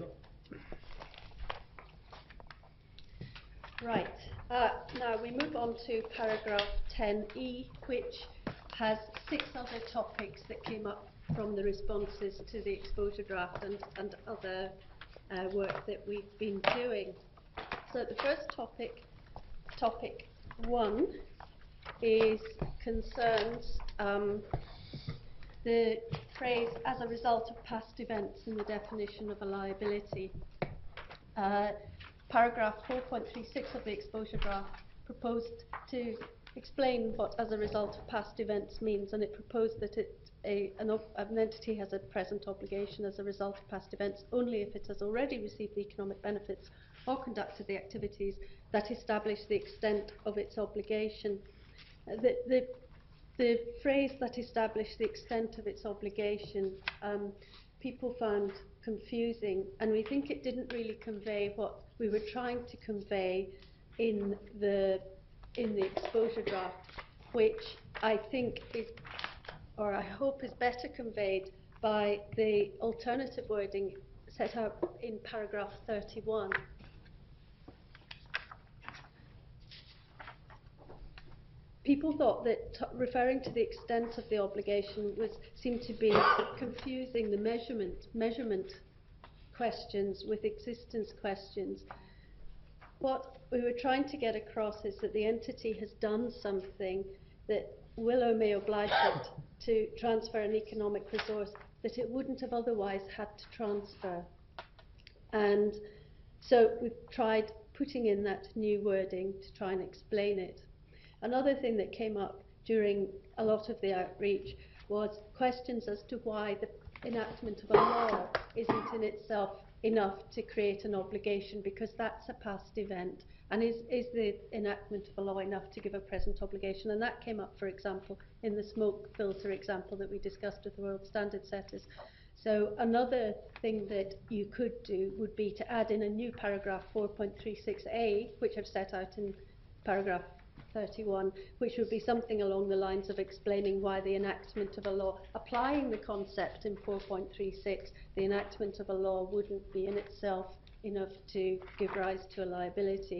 Right. Now we move on to paragraph 10E, which has 6 other topics that came up from the responses to the exposure draft and other work that we've been doing. So the first topic 1, concerns the phrase "as a result of past events" in the definition of a liability. Paragraph 4.36 of the exposure draft proposed to explain what "as a result of past events" means, and it proposed that an entity has a present obligation as a result of past events only if it has already received the economic benefits or conducted the activities that establish the extent of its obligation. The phrase "that establish the extent of its obligation" people found confusing, and we think it didn't really convey what we were trying to convey in the exposure draft, which I think is, or I hope is better conveyed by the alternative wording set out in paragraph 31. People thought that referring to the extent of the obligation seemed to be confusing the measurement questions with existence questions. What we were trying to get across is that the entity has done something that will or may oblige it to transfer an economic resource that it wouldn't have otherwise had to transfer. And so we've tried putting in that new wording to try and explain it. Another thing that came up during a lot of the outreach was questions as to why the enactment of a law isn't in itself enough to create an obligation, because that's a past event. And is the enactment of a law enough to give a present obligation? And that came up, for example, in the smoke filter example that we discussed with the world standard setters. So another thing that you could do would be to add in a new paragraph 4.36a, which I've set out in paragraph 31, which would be something along the lines of explaining why the enactment of a law, applying the concept in 4.36, the enactment of a law wouldn't be in itself enough to give rise to a liability.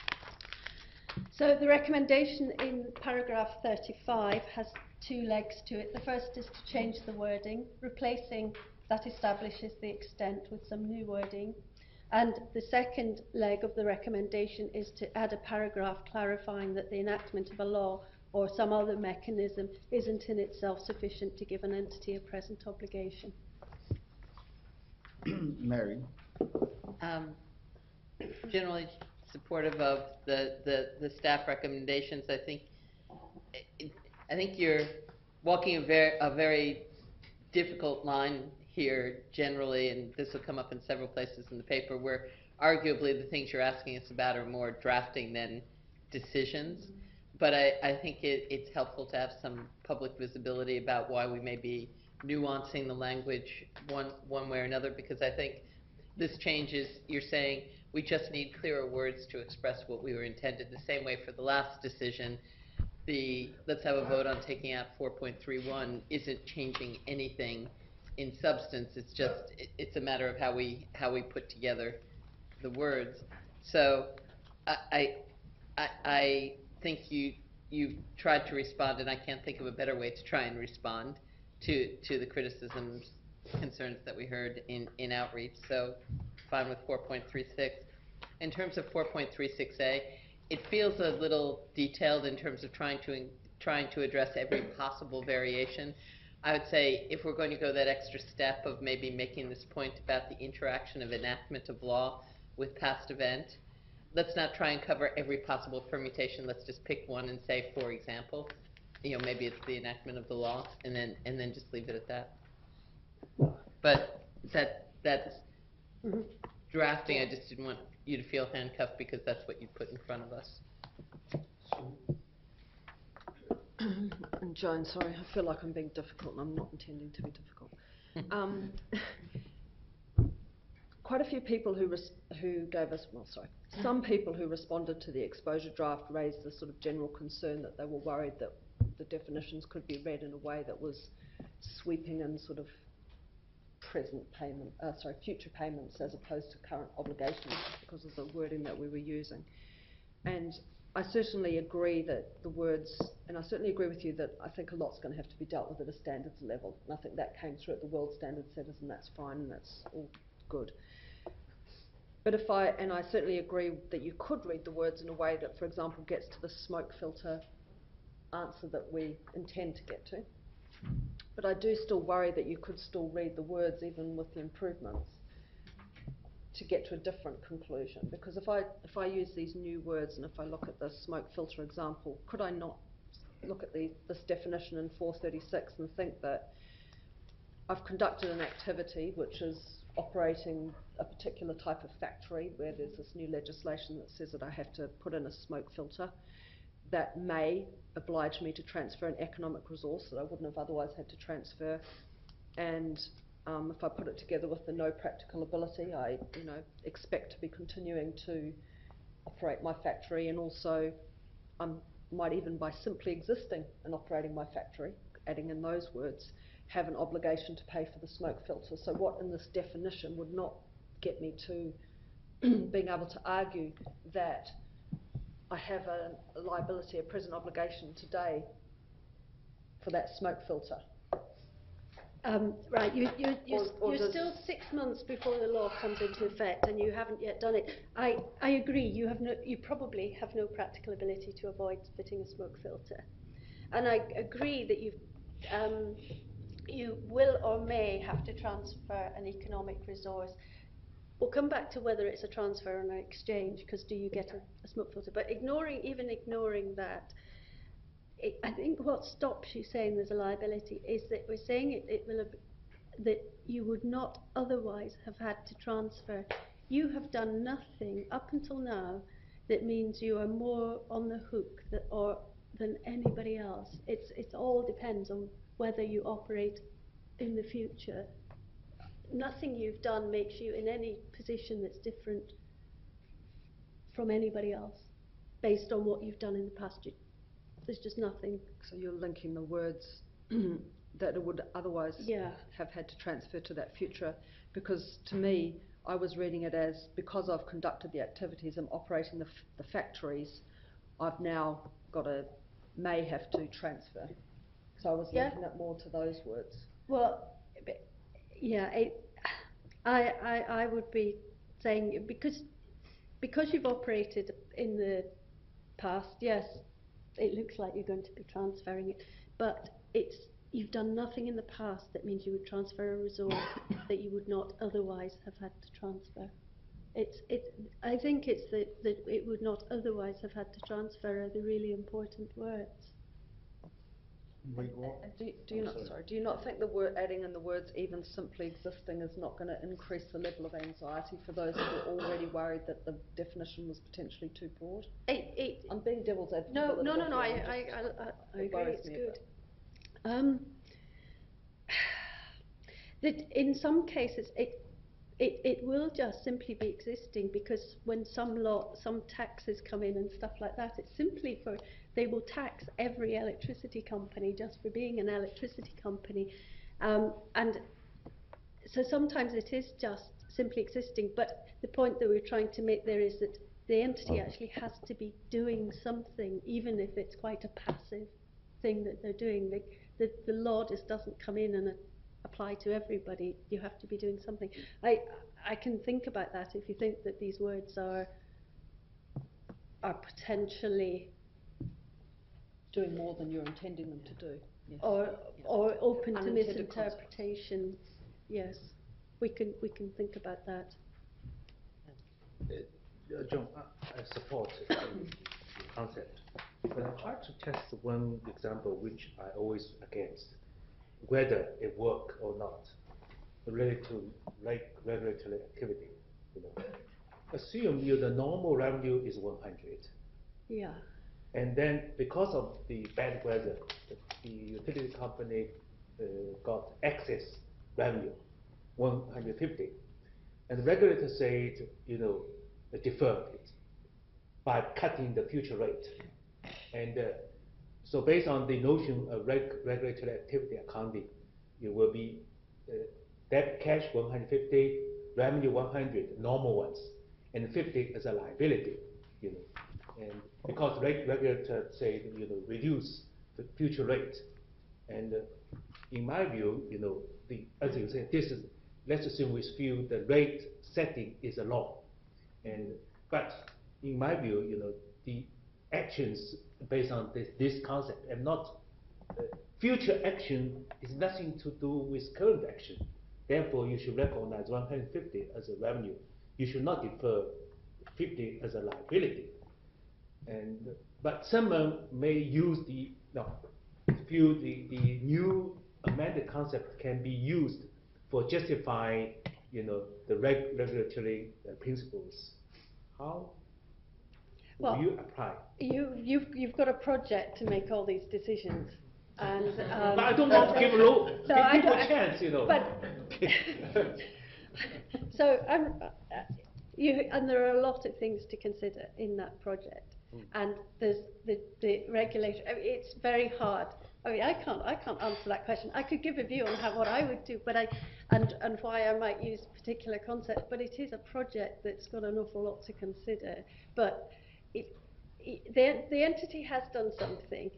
So the recommendation in paragraph 35 has 2 legs to it. The first is to change the wording, replacing "that establishes the extent" with some new wording. And the second leg of the recommendation is to add a paragraph clarifying that the enactment of a law or some other mechanism isn't in itself sufficient to give an entity a present obligation. Mary? Generally supportive of the staff recommendations. I think you're walking a very difficult line here generally, and this will come up in several places in the paper, where arguably the things you're asking us about are more drafting than decisions. But I think it's helpful to have some public visibility about why we may be nuancing the language one way or another, because I think this changes, you're saying we just need clearer words to express what we were intended. The same way for the last decision, let's have a vote on taking out 4.31 isn't changing anything in substance. It's just it's a matter of how we put together the words. So I think you've tried to respond, and I can't think of a better way to try and respond to the criticisms, concerns that we heard in outreach. So fine with 4.36. In terms of 4.36a, it feels a little detailed in terms of trying to trying to address every possible variation. I would say if we're going to go that extra step of maybe making this point about the interaction of enactment of law with past event, let's not try and cover every possible permutation. Let's just pick one and say, for example, maybe it's the enactment of the law, and then just leave it at that. But that's drafting. I just didn't want you to feel handcuffed because that's what you put in front of us. And Joan, sorry, I feel like I'm being difficult, and I'm not intending to be difficult. Quite a few people who gave us, some people who responded to the exposure draft raised the sort of general concern that they were worried that the definitions could be read in a way that was sweeping and sort of future payments as opposed to current obligations because of the wording that we were using. And I certainly agree that the words, and I certainly agree with you that I think a lot's going to have to be dealt with at a standards level. And I think that came through at the world standard setters, and that's fine, and that's all good. But and I certainly agree that you could read the words in a way that, for example, gets to the smoke filter answer that we intend to get to. But I do still worry that you could still read the words, even with the improvements, to get to a different conclusion. Because if I use these new words, and if I look at the smoke filter example, could I not look at this definition in 436 and think that I've conducted an activity which is operating a particular type of factory where there's this new legislation that says that I have to put in a smoke filter that may oblige me to transfer an economic resource that I wouldn't have otherwise had to transfer, and if I put it together with the no practical ability, I expect to be continuing to operate my factory, and also might even by simply existing and operating my factory, adding in those words, have an obligation to pay for the smoke filter. So what in this definition would not get me to being able to argue that I have a liability, a present obligation today for that smoke filter? Right, you're still 6 months before the law comes into effect, and you haven't yet done it. I agree. You probably have no practical ability to avoid fitting a smoke filter, and I agree that you will or may have to transfer an economic resource. We'll come back to whether it's a transfer or an exchange, because do you get a smoke filter? But even ignoring that, I think what stops you saying there's a liability is that we're saying that you would not otherwise have had to transfer. You have done nothing up until now that means you are more on the hook than anybody else. It all depends on whether you operate in the future. Nothing you've done makes you in any position that's different from anybody else based on what you've done in the past. There's just nothing. So you're linking the words that it would otherwise have had to transfer to that future, because to me, I was reading it as, because I've conducted the activities and operating the factories, I've now may have to transfer. So I was linking it more to those words. Well, yeah, I would be saying because you've operated in the past, yes, it looks like you're going to be transferring it, but you've done nothing in the past that means you would transfer a resource that you would not otherwise have had to transfer. I think it's that it would not otherwise have had to transfer are the really important words. Do you not think the adding in the words even simply existing is not going to increase the level of anxiety for those who are already worried that the definition was potentially too broad? I'm being devil's advocate. No, I agree, it's good. That in some cases it will just simply be existing, because when some taxes come in and stuff like that, it's simply they will tax every electricity company just for being an electricity company, and so sometimes it is just simply existing. But the point that we're trying to make there is that the entity actually has to be doing something, even if it's quite a passive thing that they're doing. The law just doesn't come in and apply to everybody. You have to be doing something. I can think about that if you think that these words are potentially doing more than you're intending them to do. Yes. Or open to Unintended misinterpretation. Yes, we can think about that. John, I support the concept, but I try to test one example which I always against, whether it work or not, related to regulatory activity. Assume the normal revenue is 100. Yeah. And then because of the bad weather, the utility company got excess revenue, 150. And the regulator said, defer it by cutting the future rate. And so based on the notion of regulatory activity accounting, it will be debt cash 150, revenue 100, normal ones, and 50 as a liability, And because regulator said, reduce the future rate. And in my view, as you say, let's assume we feel the rate setting is a law. But in my view, the actions based on this concept and not future action is nothing to do with current action. Therefore, you should recognize 150 as a revenue. You should not defer 50 as a liability. But someone may use feel the new amended concept can be used for justifying, the regulatory principles. How will you apply? You've got a project to make all these decisions, and but I don't want to give people a chance, But so and there are a lot of things to consider in that project, and there's the regulator. I mean, it's very hard. I mean, I can't answer that question. I could give a view on what I would do, but and why I might use a particular concept. But it is a project that's got an awful lot to consider. But the entity has done something.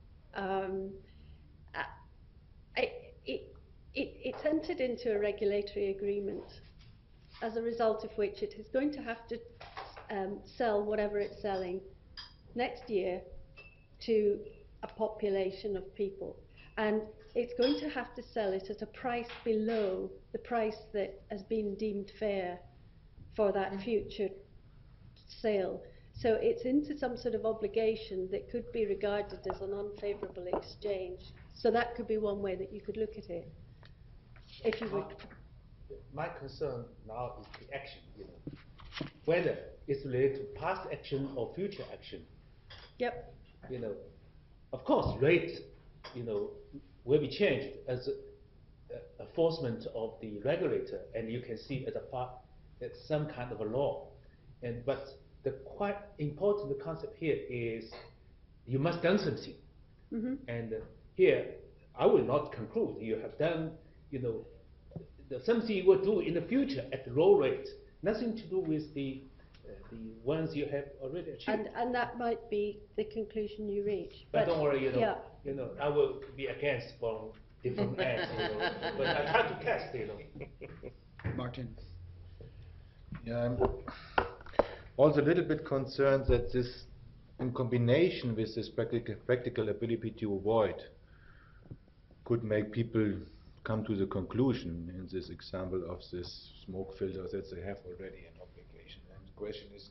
It's entered into a regulatory agreement, as a result of which it is going to have to sell whatever it's selling next year to a population of people, and it's going to have to sell it at a price below the price that has been deemed fair for that future sale. So it's into some sort of obligation that could be regarded as an unfavourable exchange. So that could be one way that you could look at it. If you would. My concern now is the action, whether it's related to past action or future action. Yep. Of course, rate, will be changed as enforcement of the regulator, and you can see as a part that some kind of a law. But the quite important concept here is you must done something. Mm-hmm. And here, I will not conclude you have done, something you will do in the future at the low rate. Nothing to do with the ones you have already achieved. And that might be the conclusion you reach. But don't worry, yeah. I will be against from different ends, but I try to test, Martin. Yeah, I'm also a little bit concerned that this, in combination with this practical ability to avoid, could make people come to the conclusion in this example of this smoke filter that they have already an obligation. And the question is,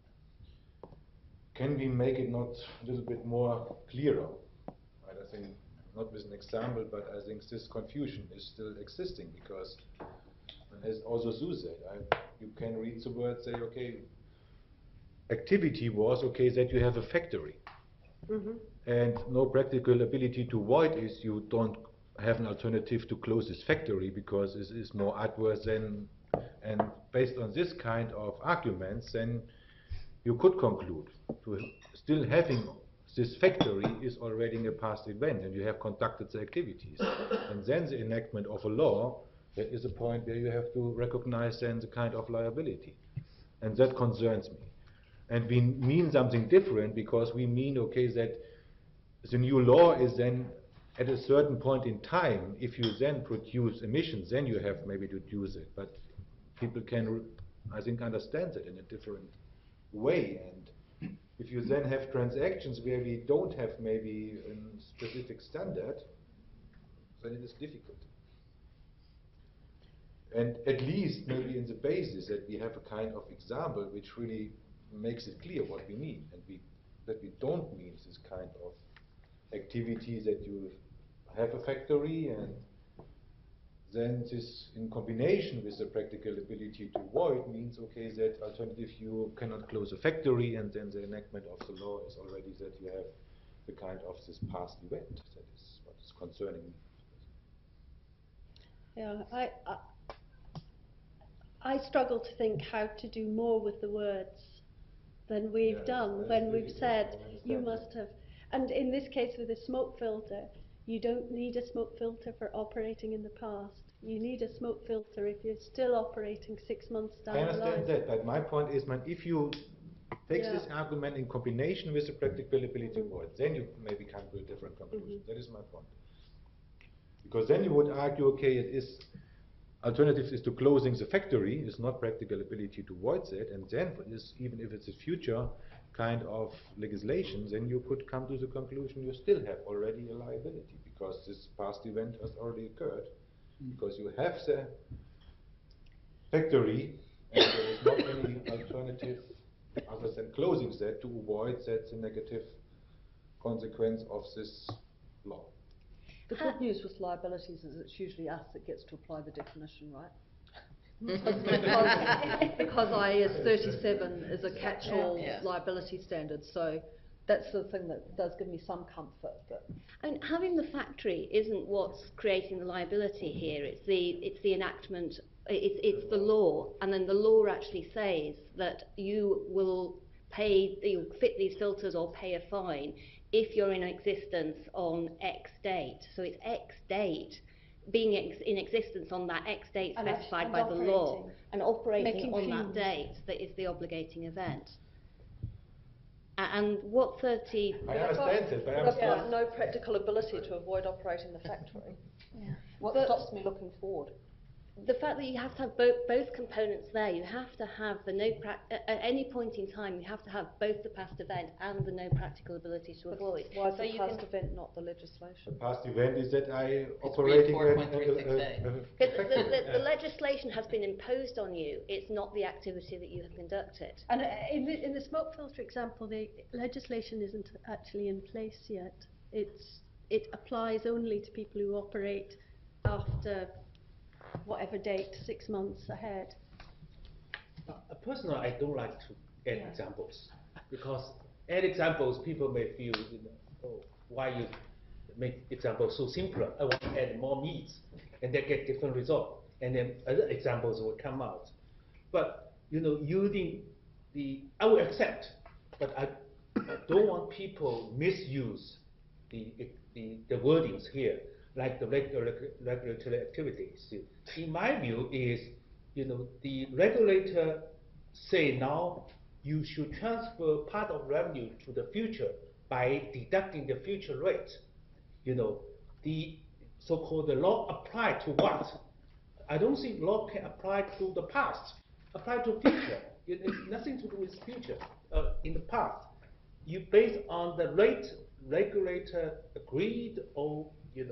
can we make it not a little bit more clearer? I think, not with an example, but I think this confusion is still existing, because, as also Sue said, you can read the word, say, okay, activity was, okay, that you have a factory. Mm-hmm. And no practical ability to avoid is you don't have an alternative to close this factory because it is more adverse than, and based on this kind of arguments, then you could conclude to still having this factory is already a past event and you have conducted the activities. And then the enactment of a law, there is a point where you have to recognize then the kind of liability. And that concerns me. And we mean something different because we mean, okay, that the new law is then at a certain point in time, if you then produce emissions, then you have maybe to use it. But people can, I think, understand it in a different way. And If you then have transactions where we don't have maybe a specific standard, then it is difficult. And at least maybe in the basis that we have a kind of example which really makes it clear what we mean, and that we don't mean this kind of activity that you have a factory and then this in combination with the practical ability to avoid means, okay, that alternative you cannot close a factory, and then the enactment of the law is already that you have the kind of this past event. That is what is concerning me. Yeah, I struggle to think how to do more with the words than we've done, when we've said you must have. And in this case with a smoke filter, you don't need a smoke filter for operating in the past. You need a smoke filter if you're still operating 6 months down the line. I understand that, but my point is, if you take this argument in combination with the practical ability word, then you maybe come to a different conclusion. That is my point. Because then you would argue, okay, it is alternatives is to closing the factory, is not practical ability to avoid that, and then even if it's a future kind of legislation, then you could come to the conclusion you still have already a liability, because this past event has already occurred, because you have the factory, and there is not any alternative other than closing that to avoid that the negative consequence of this law. The good news with liabilities is it's usually us that gets to apply the definition, right? because IAS 37 is a catch-all liability standard, so that's the thing that does give me some comfort. But and having the factory isn't what's creating the liability here. It's the enactment. It's the law, and then the law actually says that you will fit these filters or pay a fine if you're in existence on X date. So it's X date, being in existence on that X date specified by the law, and operating on that date that is the obligating event. And what 30... I understand it, but I've got no practical ability to avoid operating the factory. What stops me looking forward? The fact that you have to have both components there, you have to have at any point in time, you have to have both the past event and the no practical ability to avoid. Why is the past event not the legislation? The past event is that I operating because the legislation has been imposed on you, it's not the activity that you have conducted. And in the smoke filter example, the legislation isn't actually in place yet. It applies only to people who operate after whatever date, 6 months ahead. Personally, I don't like to add examples, because add examples, people may feel, oh, why you make examples so simpler? I want to add more meats, and they get different result, and then other examples will come out. But using I will accept, but I don't want people misuse the wordings here, like the regulatory activities. In my view is, the regulator say now you should transfer part of revenue to the future by deducting the future rate. The so-called the law apply to what? I don't think law can apply to the past, apply to future. It has nothing to do with future. In the past, you based on the rate regulator agreed, or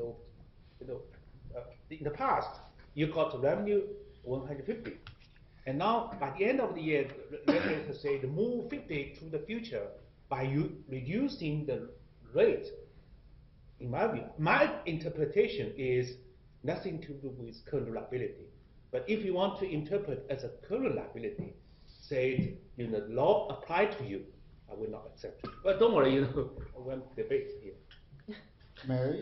in the past, you got revenue 150. And now, by the end of the year, the regulator say move 50 to the future by reducing the rate. In my view, my interpretation is nothing to do with current liability. But if you want to interpret as a current liability, say, law apply to you, I will not accept it. But don't worry, I won't debate here. Mary?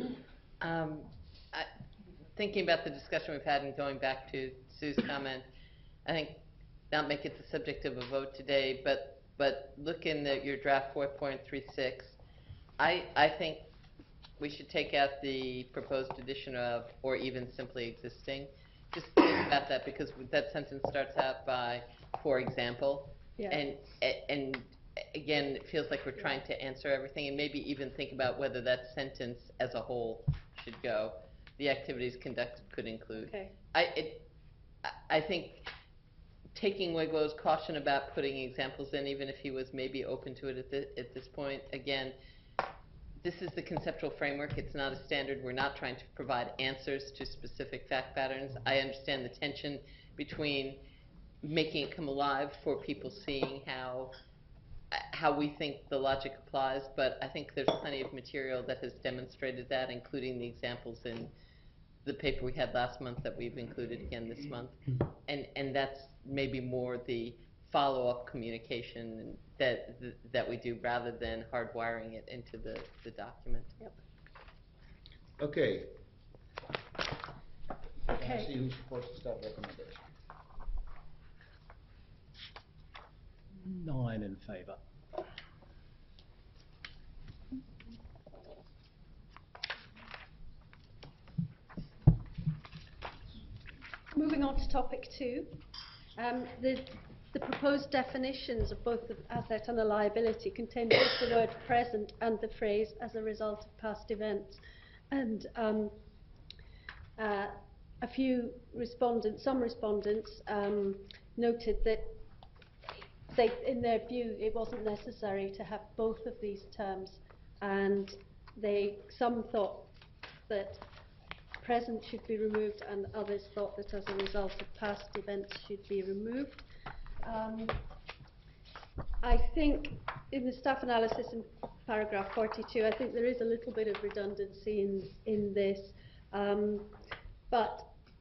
Thinking about the discussion we've had and going back to Sue's comment, I think not make it the subject of a vote today, but look in your draft 4.36. I think we should take out the proposed addition of, or even simply existing. Just think about that, because that sentence starts out by, for example, and again, it feels like we're trying to answer everything, and maybe even think about whether that sentence as a whole should go. The activities conducted could include. Okay. I think taking Weguo's caution about putting examples in, even if he was maybe open to it at this point. Again, this is the conceptual framework. It's not a standard. We're not trying to provide answers to specific fact patterns. I understand the tension between making it come alive for people seeing how we think the logic applies, but I think there's plenty of material that has demonstrated that, including the examples in the paper we had last month that we've included again this month. And that's maybe more the follow-up communication that we do rather than hardwiring it into the document. Yep. Okay. Okay. I see who supports the staff recommendation. 9 in favour. Moving on to topic 2, the proposed definitions of both the asset and the liability contain both the word present and the phrase as a result of past events. And some respondents noted that in their view, it wasn't necessary to have both of these terms, and some thought that present should be removed, and others thought that as a result of past events should be removed. I think in the staff analysis in paragraph 42, I think there is a little bit of redundancy in this, but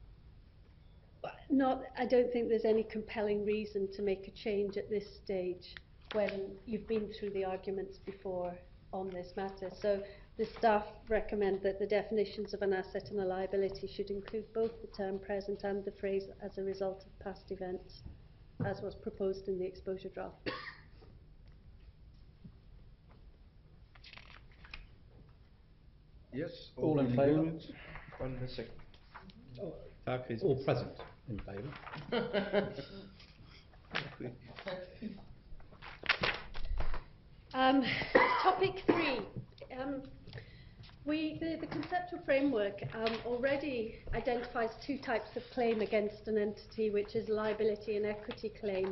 I don't think there's any compelling reason to make a change at this stage when you've been through the arguments before on this matter. So the staff recommend that the definitions of an asset and a liability should include both the term present and the phrase as a result of past events, as was proposed in the exposure draft. Yes. All in favour? 1 second. All present in favour. Topic 3. The conceptual framework already identifies 2 types of claim against an entity, which is liability and equity claim.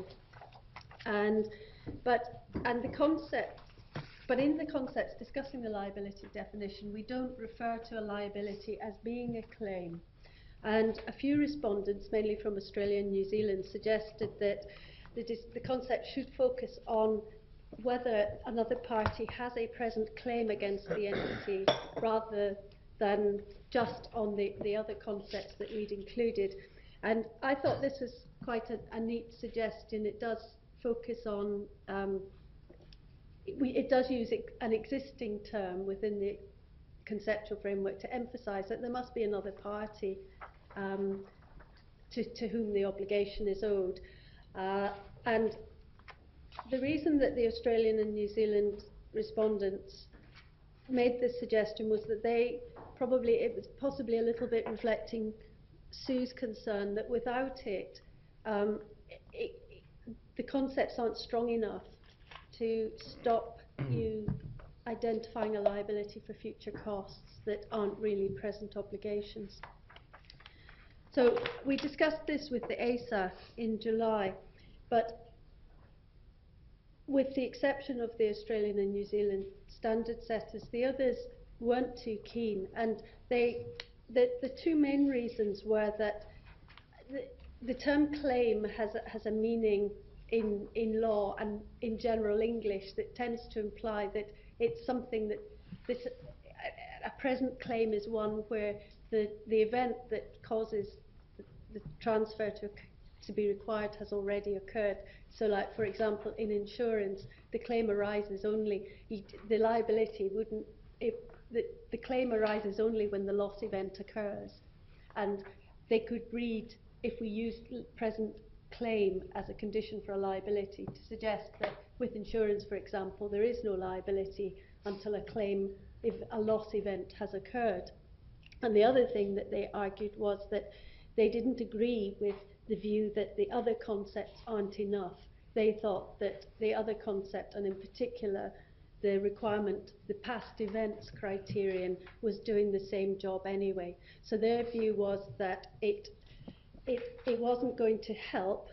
But in the concepts discussing the liability definition, we don't refer to a liability as being a claim. And a few respondents, mainly from Australia and New Zealand, suggested that the concept should focus on whether another party has a present claim against the entity rather than just on the other concepts that we'd included. And I thought this was quite a neat suggestion. It does focus on, it does use an existing term within the conceptual framework to emphasise that there must be another party to whom the obligation is owed. And the reason that the Australian and New Zealand respondents made this suggestion was that it was possibly a little bit reflecting Sue's concern that without it, the concepts aren't strong enough to stop you identifying a liability for future costs that aren't really present obligations. So we discussed this with the ASA in July, but with the exception of the Australian and New Zealand standard setters, the others weren't too keen. And the 2 main reasons were that the term claim has a meaning in law and in general English that tends to imply that it's something that a present claim is one where the event that causes the transfer to be required has already occurred. So, like for example, in insurance, the claim arises only, the liability wouldn't, the claim arises only when the loss event occurs. And they could read, if we used present claim as a condition for a liability, to suggest that with insurance, for example, there is no liability until if a loss event has occurred. And the other thing that they argued was that they didn't agree with the view that the other concepts aren't enough. They thought that the other concept, and in particular the requirement, the past events criterion, was doing the same job anyway. So their view was that it wasn't going to help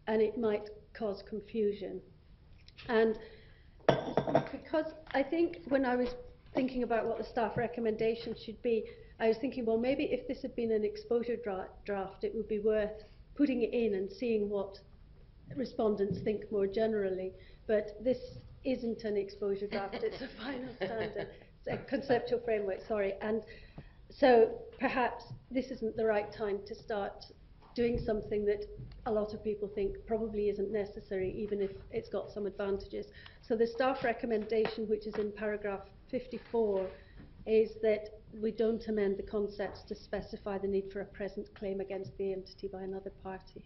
and it might cause confusion. And because I think when I was thinking about what the staff recommendation should be, I was thinking, well, maybe if this had been an exposure draft, it would be worth putting it in and seeing what respondents think more generally. But this isn't an exposure draft, it's a final standard, it's a conceptual framework, sorry. And so perhaps this isn't the right time to start doing something that a lot of people think probably isn't necessary, even if it's got some advantages. So the staff recommendation, which is in paragraph 54, is that we don't amend the concepts to specify the need for a present claim against the entity by another party.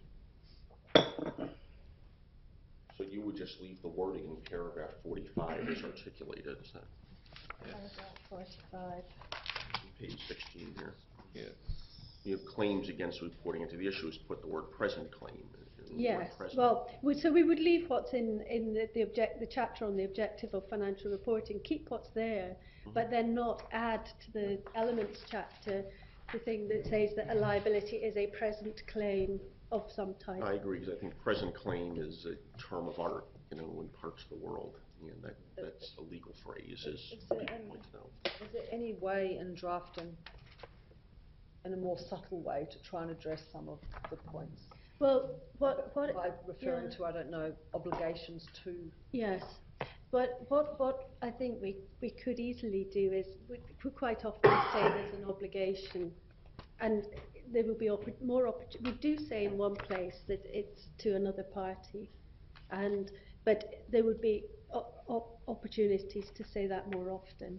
So you would just leave the wording in paragraph 45 as articulated, is that? Paragraph 45. Page 16 here. Yes. You have claims against reporting into the issues, put the word present claim. Yes, well, so we would leave what's in the chapter on the objective of financial reporting, keep what's there, but then not add to the elements chapter the thing that says that a liability is a present claim of some type. I agree, because I think present claim is a term of art, in parts of the world, and that's a legal phrase, as people point to know. Is there any way in drafting, in a more subtle way, to try and address some of the points? Well, what by referring to, I don't know, obligations to. Yes, but what I think we could easily do is we quite often say there's an obligation, and there will be more opportunity. We do say in one place that it's to another party, but there would be opportunities to say that more often.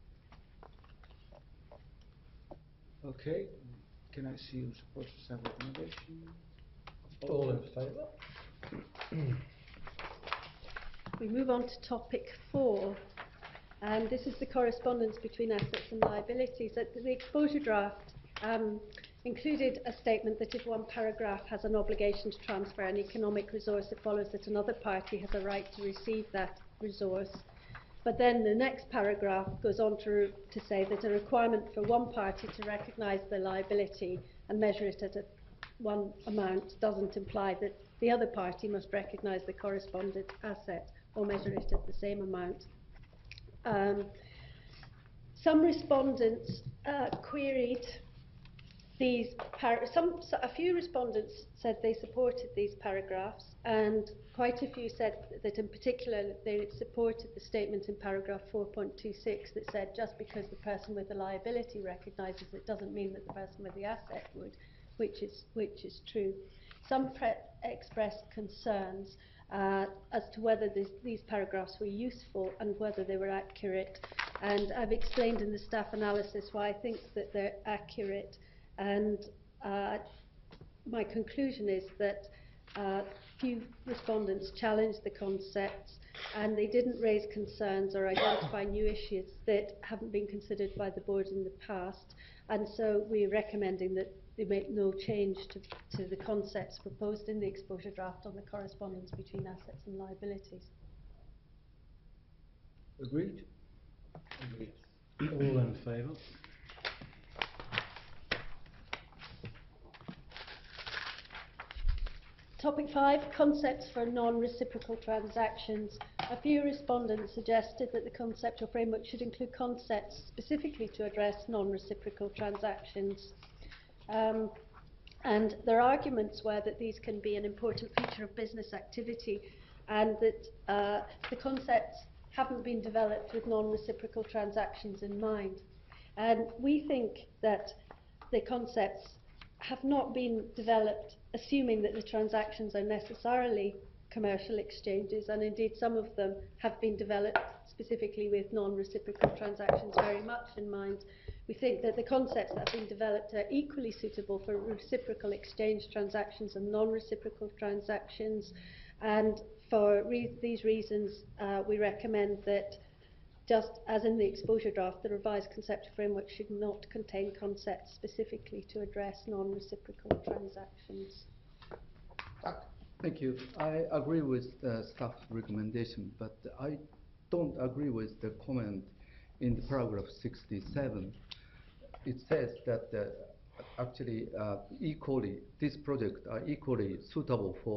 Okay, can I see who supports the staff recommendation? All in favour? We move on to topic 4, and this is the correspondence between assets and liabilities. The exposure draft included a statement that if one paragraph has an obligation to transfer an economic resource, it follows that another party has a right to receive that resource. But then the next paragraph goes on to say that a requirement for one party to recognise the liability and measure it at one amount doesn't imply that the other party must recognise the correspondent asset or measure it at the same amount. Some respondents queried these a few respondents said they supported these paragraphs, and quite a few said that in particular they supported the statement in paragraph 4.26 that said just because the person with the liability recognises it doesn't mean that the person with the asset would, which is true. Some expressed concerns as to whether these paragraphs were useful and whether they were accurate, and I've explained in the staff analysis why I think that they're accurate. And my conclusion is that few respondents challenged the concepts, and they didn't raise concerns or identify new issues that haven't been considered by the board in the past, and so we're recommending that they make no change to the concepts proposed in the exposure draft on the correspondence between assets and liabilities. Agreed? Agreed. All in favour? Topic 5, concepts for non-reciprocal transactions. A few respondents suggested that the conceptual framework should include concepts specifically to address non-reciprocal transactions. And their arguments were that these can be an important feature of business activity, and that the concepts haven't been developed with non-reciprocal transactions in mind. And we think that the concepts have not been developed assuming that the transactions are necessarily commercial exchanges, and indeed some of them have been developed specifically with non-reciprocal transactions very much in mind. We think that the concepts that have been developed are equally suitable for reciprocal exchange transactions and non-reciprocal transactions, and for these reasons we recommend that, just as in the exposure draft, the revised conceptual framework should not contain concepts specifically to address non-reciprocal transactions. Thank you. I agree with the staff recommendation, but I don't agree with the comment in the paragraph 67. It says that actually these projects are equally suitable for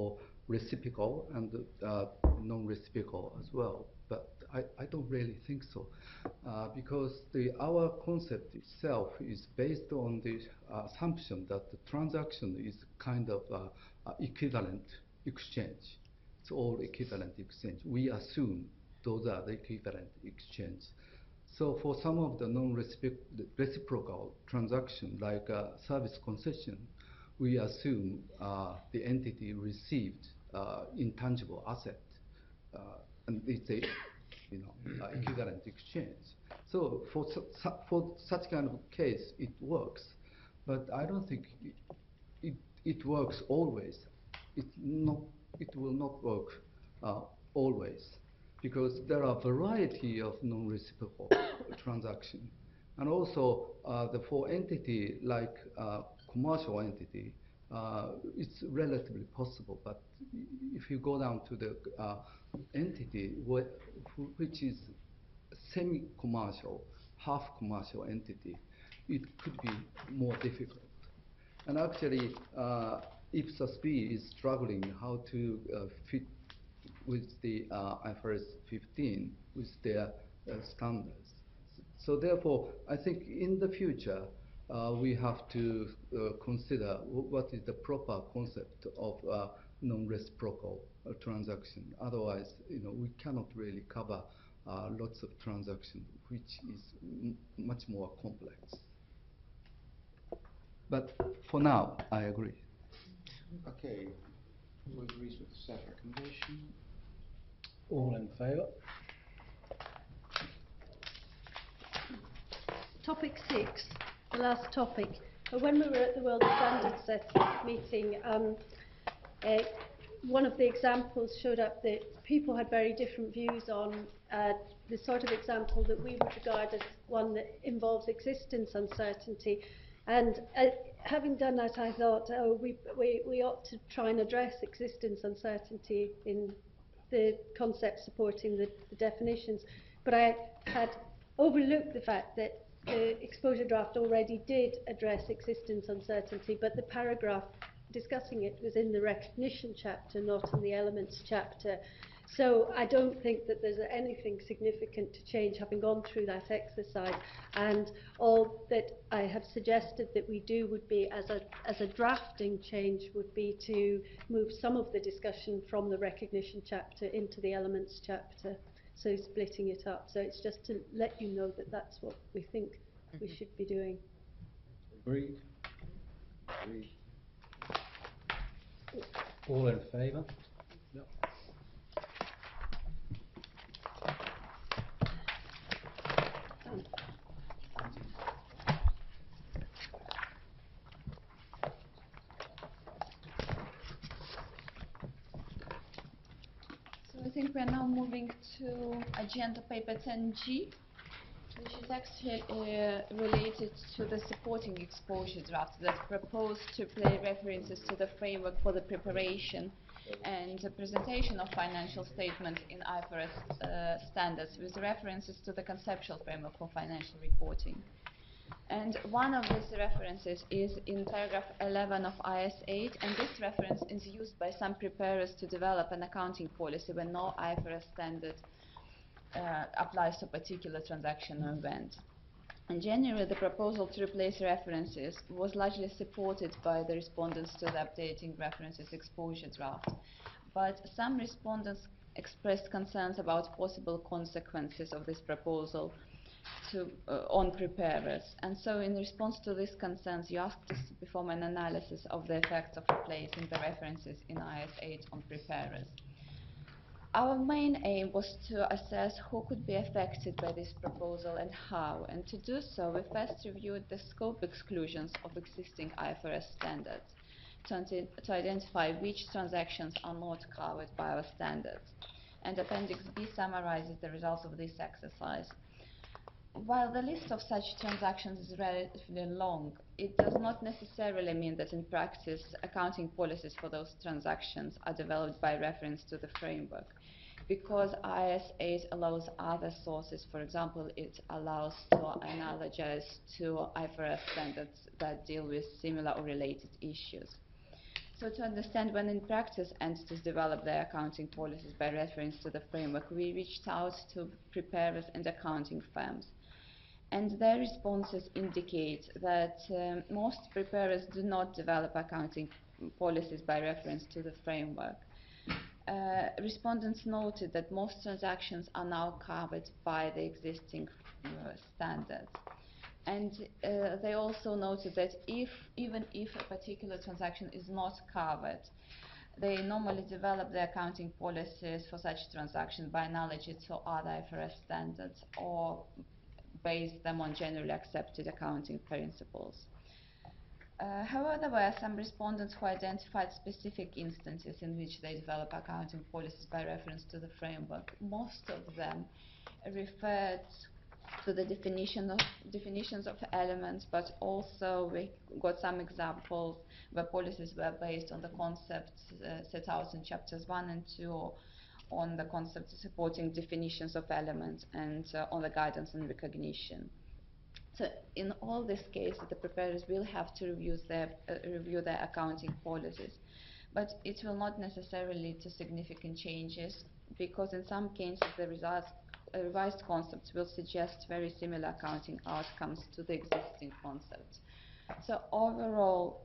reciprocal and non-reciprocal as well. But I don't really think so, because our concept itself is based on the assumption that the transaction is kind of equivalent exchange. It's all equivalent exchange. We assume those are the equivalent exchange. So for some of the non-reciprocal transactions, like service concession, we assume the entity received intangible asset, and it's a equivalent exchange. So for such kind of case, it works, but I don't think it works always. It will not work always, because there are a variety of non-reciprocal transactions. And also, for entity like commercial entity, it's relatively possible. But if you go down to the entity which is semi-commercial, half-commercial entity, it could be more difficult. And actually, IPSAS-B is struggling how to fit with the IFRS 15 with their standards. So therefore, I think in the future, we have to consider what is the proper concept of non-reciprocal transaction. Otherwise, we cannot really cover lots of transactions, which is much more complex. But for now, I agree. Okay, who agrees with the staff recommendation? All in favour? Topic 6, the last topic. When we were at the World Standards meeting, one of the examples showed up that people had very different views on the sort of example that we would regard as one that involves existence uncertainty. And having done that, I thought, we ought to try and address existence uncertainty in the concepts supporting the definitions. But I had overlooked the fact that the exposure draft already did address existence uncertainty, but the paragraph discussing it was in the recognition chapter, not in the elements chapter. So I don't think that there's anything significant to change, having gone through that exercise. And all that I have suggested that we do would be, as a drafting change, would be to move some of the discussion from the recognition chapter into the elements chapter, so splitting it up. So it's just to let you know that that's what we think we should be doing. Agreed? Agreed. All in favour? Yep. So I think we are now moving to agenda paper 10G, which is actually related to the supporting exposure draft that proposed to play references to the framework for the preparation and the presentation of financial statements in IFRS standards, with references to the conceptual framework for financial reporting. And one of these references is in paragraph 11 of IS 8, and this reference is used by some preparers to develop an accounting policy when no IFRS standard applies to a particular transaction or event. And generally, the proposal to replace references was largely supported by the respondents to the updating references exposure draft. But some respondents expressed concerns about possible consequences of this proposal on preparers. And so in response to these concerns, you asked us to perform an analysis of the effects of replacing the references in IS 8 on preparers. Our main aim was to assess who could be affected by this proposal and how, and to do so we first reviewed the scope exclusions of existing IFRS standards to identify which transactions are not covered by our standards. And Appendix B summarizes the results of this exercise. While the list of such transactions is relatively long, it does not necessarily mean that in practice accounting policies for those transactions are developed by reference to the framework, because IS 8 allows other sources. For example, it allows to analogize to IFRS standards that deal with similar or related issues. So to understand when in practice entities develop their accounting policies by reference to the framework, we reached out to preparers and accounting firms. And their responses indicate that most preparers do not develop accounting policies by reference to the framework. Respondents noted that most transactions are now covered by the existing standards. And they also noted that even if a particular transaction is not covered, they normally develop their accounting policies for such transactions by analogy to other IFRS standards or base them on generally accepted accounting principles. However, there were some respondents who identified specific instances in which they develop accounting policies by reference to the framework. Most of them referred to the definitions of elements, but also we got some examples where policies were based on the concepts set out in chapters 1 and 2, on the concept of supporting definitions of elements, and on the guidance and recognition. So in all these cases, the preparers will have to review their accounting policies, but it will not necessarily lead to significant changes, because in some cases the revised concepts will suggest very similar accounting outcomes to the existing concepts. So overall,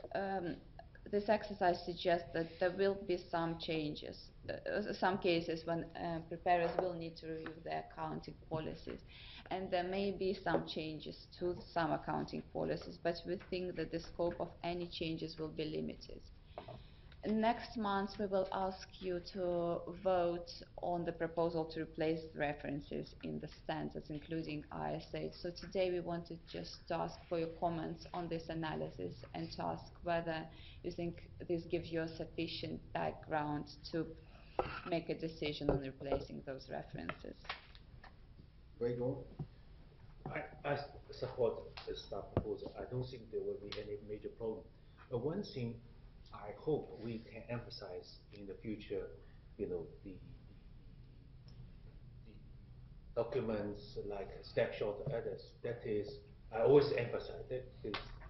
this exercise suggests that there will be some changes, some cases when preparers will need to review their accounting policies, and there may be some changes to some accounting policies, but we think that the scope of any changes will be limited. Next month we will ask you to vote on the proposal to replace references in the standards, including IS8. So today we wanted just to ask for your comments on this analysis and to ask whether you think this gives you a sufficient background to make a decision on replacing those references. Gregor? I support the staff proposal. I don't think there will be any major problem. But one thing I hope we can emphasize in the future, the documents like snapshot others. That is, I always emphasize that is,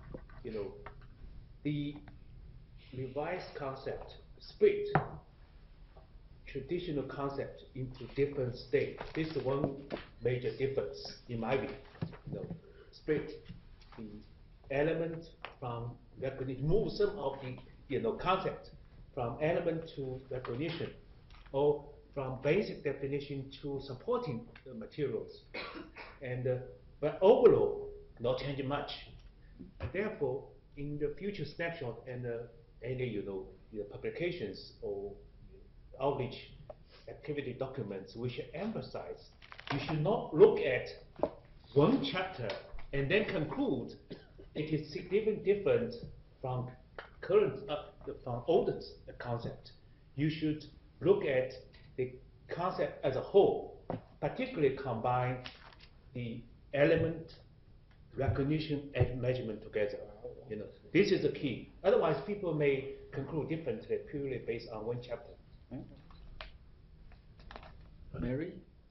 the revised concept split traditional concept into different states. This is one major difference in my view. Split the element from recognition, move some of the concept from element to recognition, or from basic definition to supporting the materials, and but overall not changing much. Therefore, in the future snapshot and any publications or outreach activity documents, we should emphasize you should not look at one chapter and then conclude it is significantly different from current, from older concept. You should look at the concept as a whole, particularly combine the element, recognition, and measurement together. This is the key. Otherwise, people may conclude differently purely based on one chapter. Mary?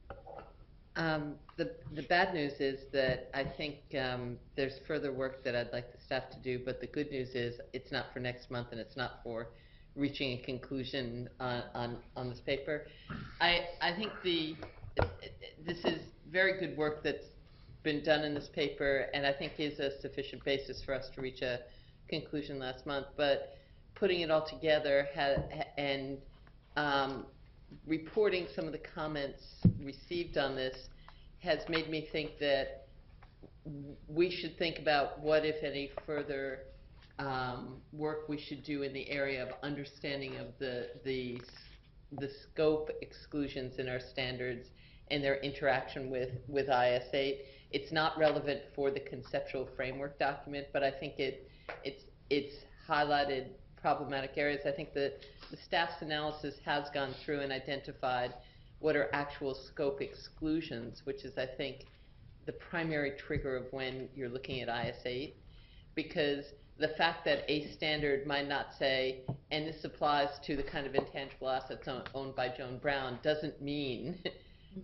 The bad news is that I think there's further work that I'd like the staff to do, but the good news is it's not for next month and it's not for reaching a conclusion on this paper. I think this is very good work that's been done in this paper, and I think is a sufficient basis for us to reach a conclusion last month, but putting it all together and reporting some of the comments received on this has made me think that we should think about what, if any, further work we should do in the area of understanding of the scope exclusions in our standards and their interaction with IS8. It's not relevant for the conceptual framework document, but I think it's highlighted problematic areas. I think the staff's analysis has gone through and identified what are actual scope exclusions, which is, I think, the primary trigger of when you're looking at IS8, because the fact that a standard might not say, and this applies to the kind of intangible assets owned by Joan Brown, doesn't mean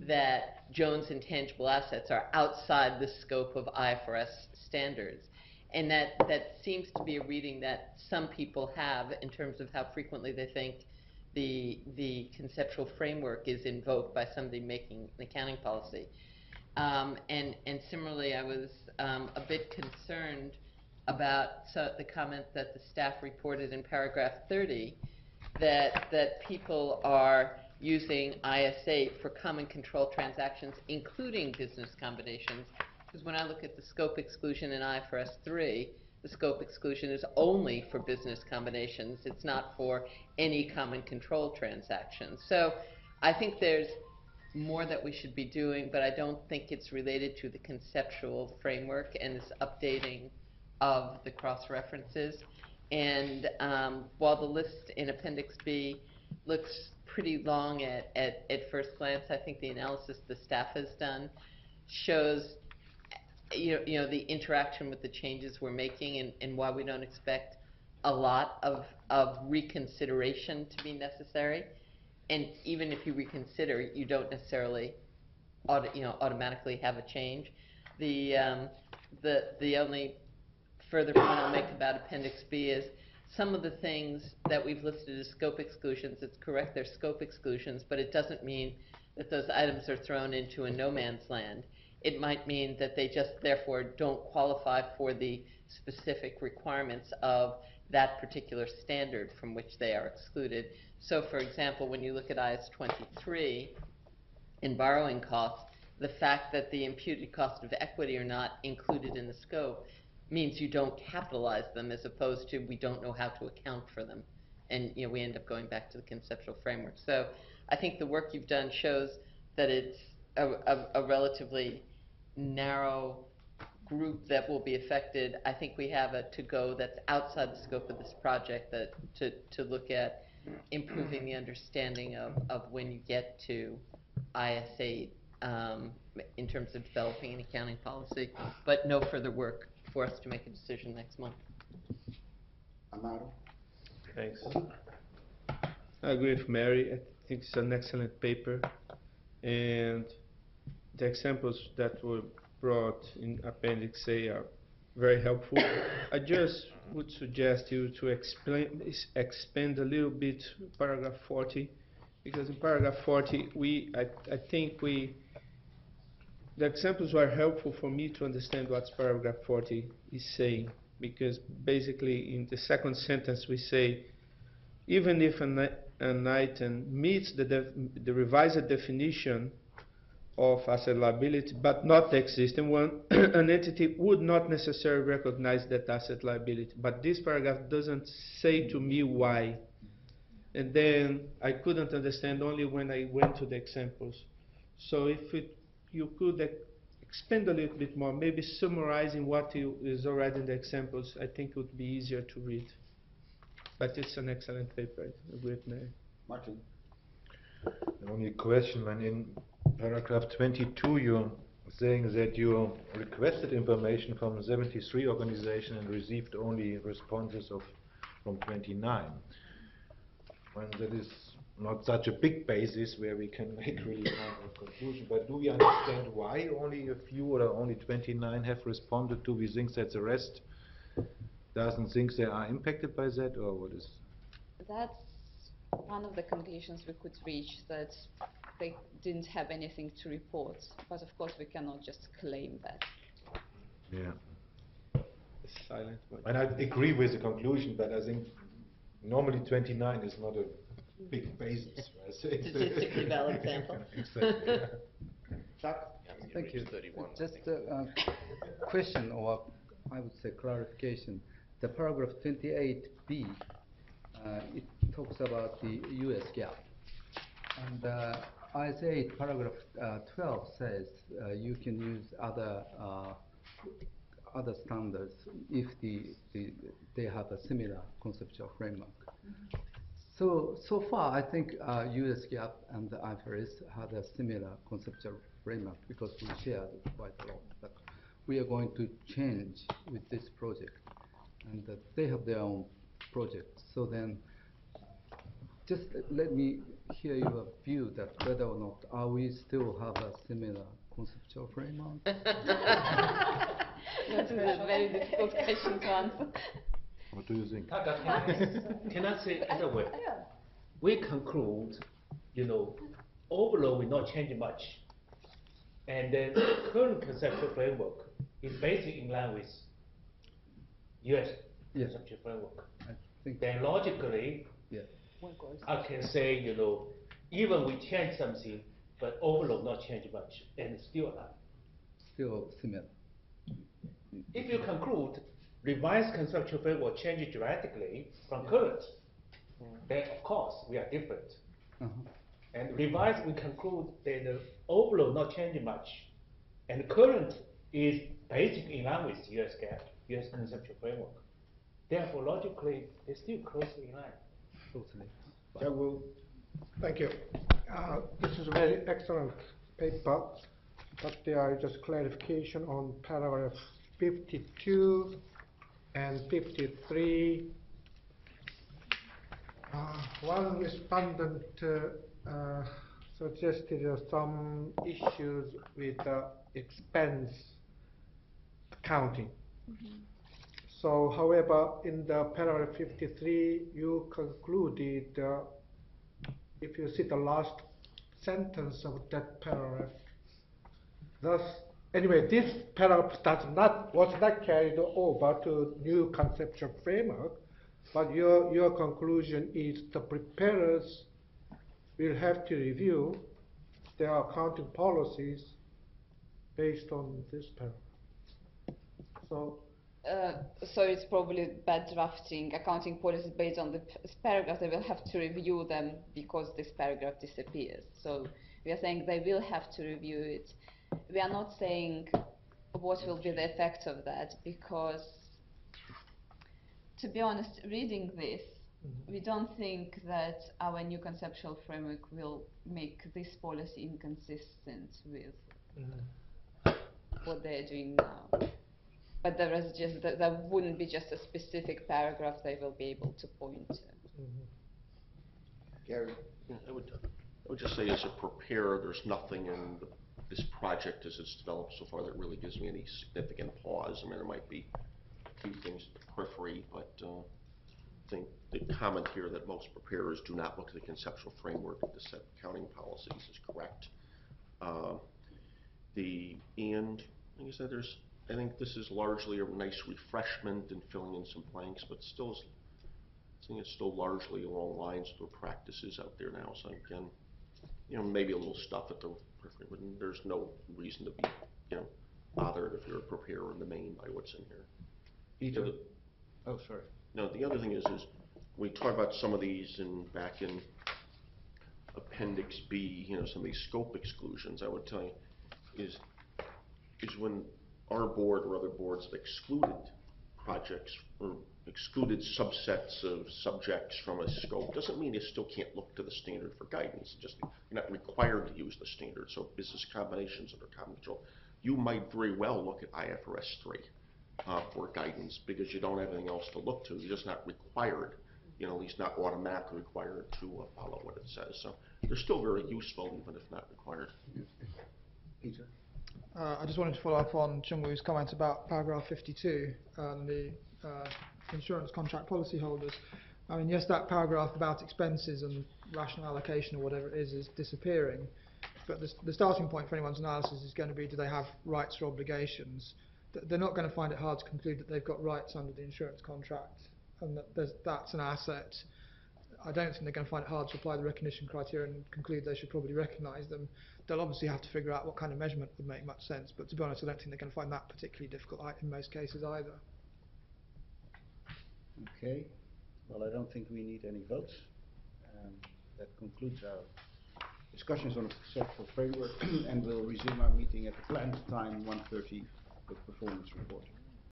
that Joan's intangible assets are outside the scope of IFRS standards. And that seems to be a reading that some people have in terms of how frequently they think the conceptual framework is invoked by somebody making an accounting policy. And similarly, I was a bit concerned about the comment that the staff reported in paragraph 30 that people are using IS8 for common control transactions, including business combinations. Because when I look at the scope exclusion in IFRS 3, the scope exclusion is only for business combinations. It's not for any common control transactions. So I think there's more that we should be doing, but I don't think it's related to the conceptual framework and this updating of the cross-references. And while the list in Appendix B looks pretty long at first glance, I think the analysis the staff has done shows you know, the interaction with the changes we're making and why we don't expect a lot of reconsideration to be necessary. And even if you reconsider, you don't necessarily automatically have a change. The only further point I'll make about Appendix B is some of the things that we've listed as scope exclusions, it's correct, they're scope exclusions, but it doesn't mean that those items are thrown into a no man's land. It might mean that they just therefore don't qualify for the specific requirements of that particular standard from which they are excluded. So for example, when you look at IS 23 in borrowing costs, the fact that the imputed cost of equity are not included in the scope means you don't capitalize them, as opposed to we don't know how to account for them. And we end up going back to the conceptual framework. So I think the work you've done shows that it's a relatively narrow group that will be affected. I think we have a to-go that's outside the scope of this project that to look at improving the understanding of when you get to IS8 in terms of developing an accounting policy, but no further work for us to make a decision next month. Amaro? Thanks. I agree with Mary. I think it's an excellent paper, and the examples that were brought in Appendix A are very helpful. I just would suggest you to expand a little bit paragraph 40, because in paragraph 40, I think the examples were helpful for me to understand what paragraph 40 is saying, because basically in the second sentence we say, even if an item meets the revised definition of asset liability, but not the existing one, an entity would not necessarily recognize that asset liability. But this paragraph doesn't say to me why. And then I couldn't understand only when I went to the examples. So if you could expand a little bit more, maybe summarizing what is already in the examples, I think it would be easier to read. But it's an excellent paper. I agree with Mary. Martin? The only question, when in paragraph 22 you're saying that you requested information from 73 organizations and received only responses from 29. When that is not such a big basis where we can make really kind of conclusion, but do we understand why only a few or only 29 have responded to? We think that the rest doesn't think they are impacted by that, or what is? That's one of the conclusions we could reach, that they didn't have anything to report. But of course we cannot just claim that. Yeah. Silent. And I agree with the conclusion, but I think normally 29 is not a big basis. Statistically valid sample. Exactly. Chuck? Thank you. Just a question, or I would say clarification. The paragraph 28b, it talks about the US GAAP. And IS8 paragraph 12 says you can use other standards if they have a similar conceptual framework. So far, I think US GAAP and the IFRS had a similar conceptual framework because we shared quite a lot. But we are going to change with this project, and they have their own project. So then, just let me hear your view that whether or not we still have a similar conceptual framework. That is a very difficult question to answer. What do you think? Can I say another way? We conclude, overall will not change much. And then current conceptual framework is basically in line with US conceptual framework. I think then logically, I can say, even we change something, but overall not change much, and still alive. Still similar. If you conclude revised conceptual framework changes dramatically from current, then of course we are different. And revised we conclude that the overall not changing much, and current is basically in line with US GAAP, US conceptual framework. Therefore, logically, they're still closely in line. Totally. Thank you. This is a very excellent paper, but there are just clarification on paragraph 52 and 53. One respondent suggested some issues with expense accounting. So, however, in the paragraph 53, you concluded, if you see the last sentence of that paragraph, thus, anyway, this paragraph was not carried over to new conceptual framework, but your conclusion is the preparers will have to review their accounting policies based on this paragraph. So it's probably bad drafting accounting policies based on this paragraph. They will have to review them because this paragraph disappears. So we are saying they will have to review it. We are not saying what will be the effect of that, because, to be honest, reading this, we don't think that our new conceptual framework will make this policy inconsistent with what they're doing now. But there wouldn't be just a specific paragraph they will be able to point to. Gary? I would just say, as a preparer, there's nothing in this project as it's developed so far that really gives me any significant pause. I mean, there might be a few things at the periphery, but I think the comment here that most preparers do not look at the conceptual framework to set accounting policies is correct. Like I said, I think this is largely a nice refreshment in filling in some blanks, but still, I think it's still largely along lines with practices out there now. So again, maybe a little stuff at the periphery, but there's no reason to be, bothered if you're a preparer in the main by what's in here. Oh, sorry. No, the other thing is we talk about some of these back in Appendix B, some of these scope exclusions. I would tell you is when our board or other boards have excluded projects or excluded subsets of subjects from a scope, doesn't mean you still can't look to the standard for guidance. Just you're not required to use the standard. So business combinations under common control, you might very well look at IFRS 3 for guidance because you don't have anything else to look to. You're just not required, at least not automatically required to follow what it says. So they're still very useful, even if not required. Peter? I just wanted to follow up on Chung-Woo's comment about paragraph 52 and the insurance contract policyholders. I mean, yes, that paragraph about expenses and rational allocation or whatever it is disappearing, but the starting point for anyone's analysis is going to be, do they have rights or obligations? They're not going to find it hard to conclude that they've got rights under the insurance contract and that that's an asset. I don't think they're going to find it hard to apply the recognition criteria and conclude they should probably recognise them. They'll obviously have to figure out what kind of measurement would make much sense, but to be honest, I don't think they're going to find that particularly difficult in most cases either. Okay. Well, I don't think we need any votes. That concludes our discussions on the conceptual framework, and we'll resume our meeting at the planned time, 1:30, with performance report.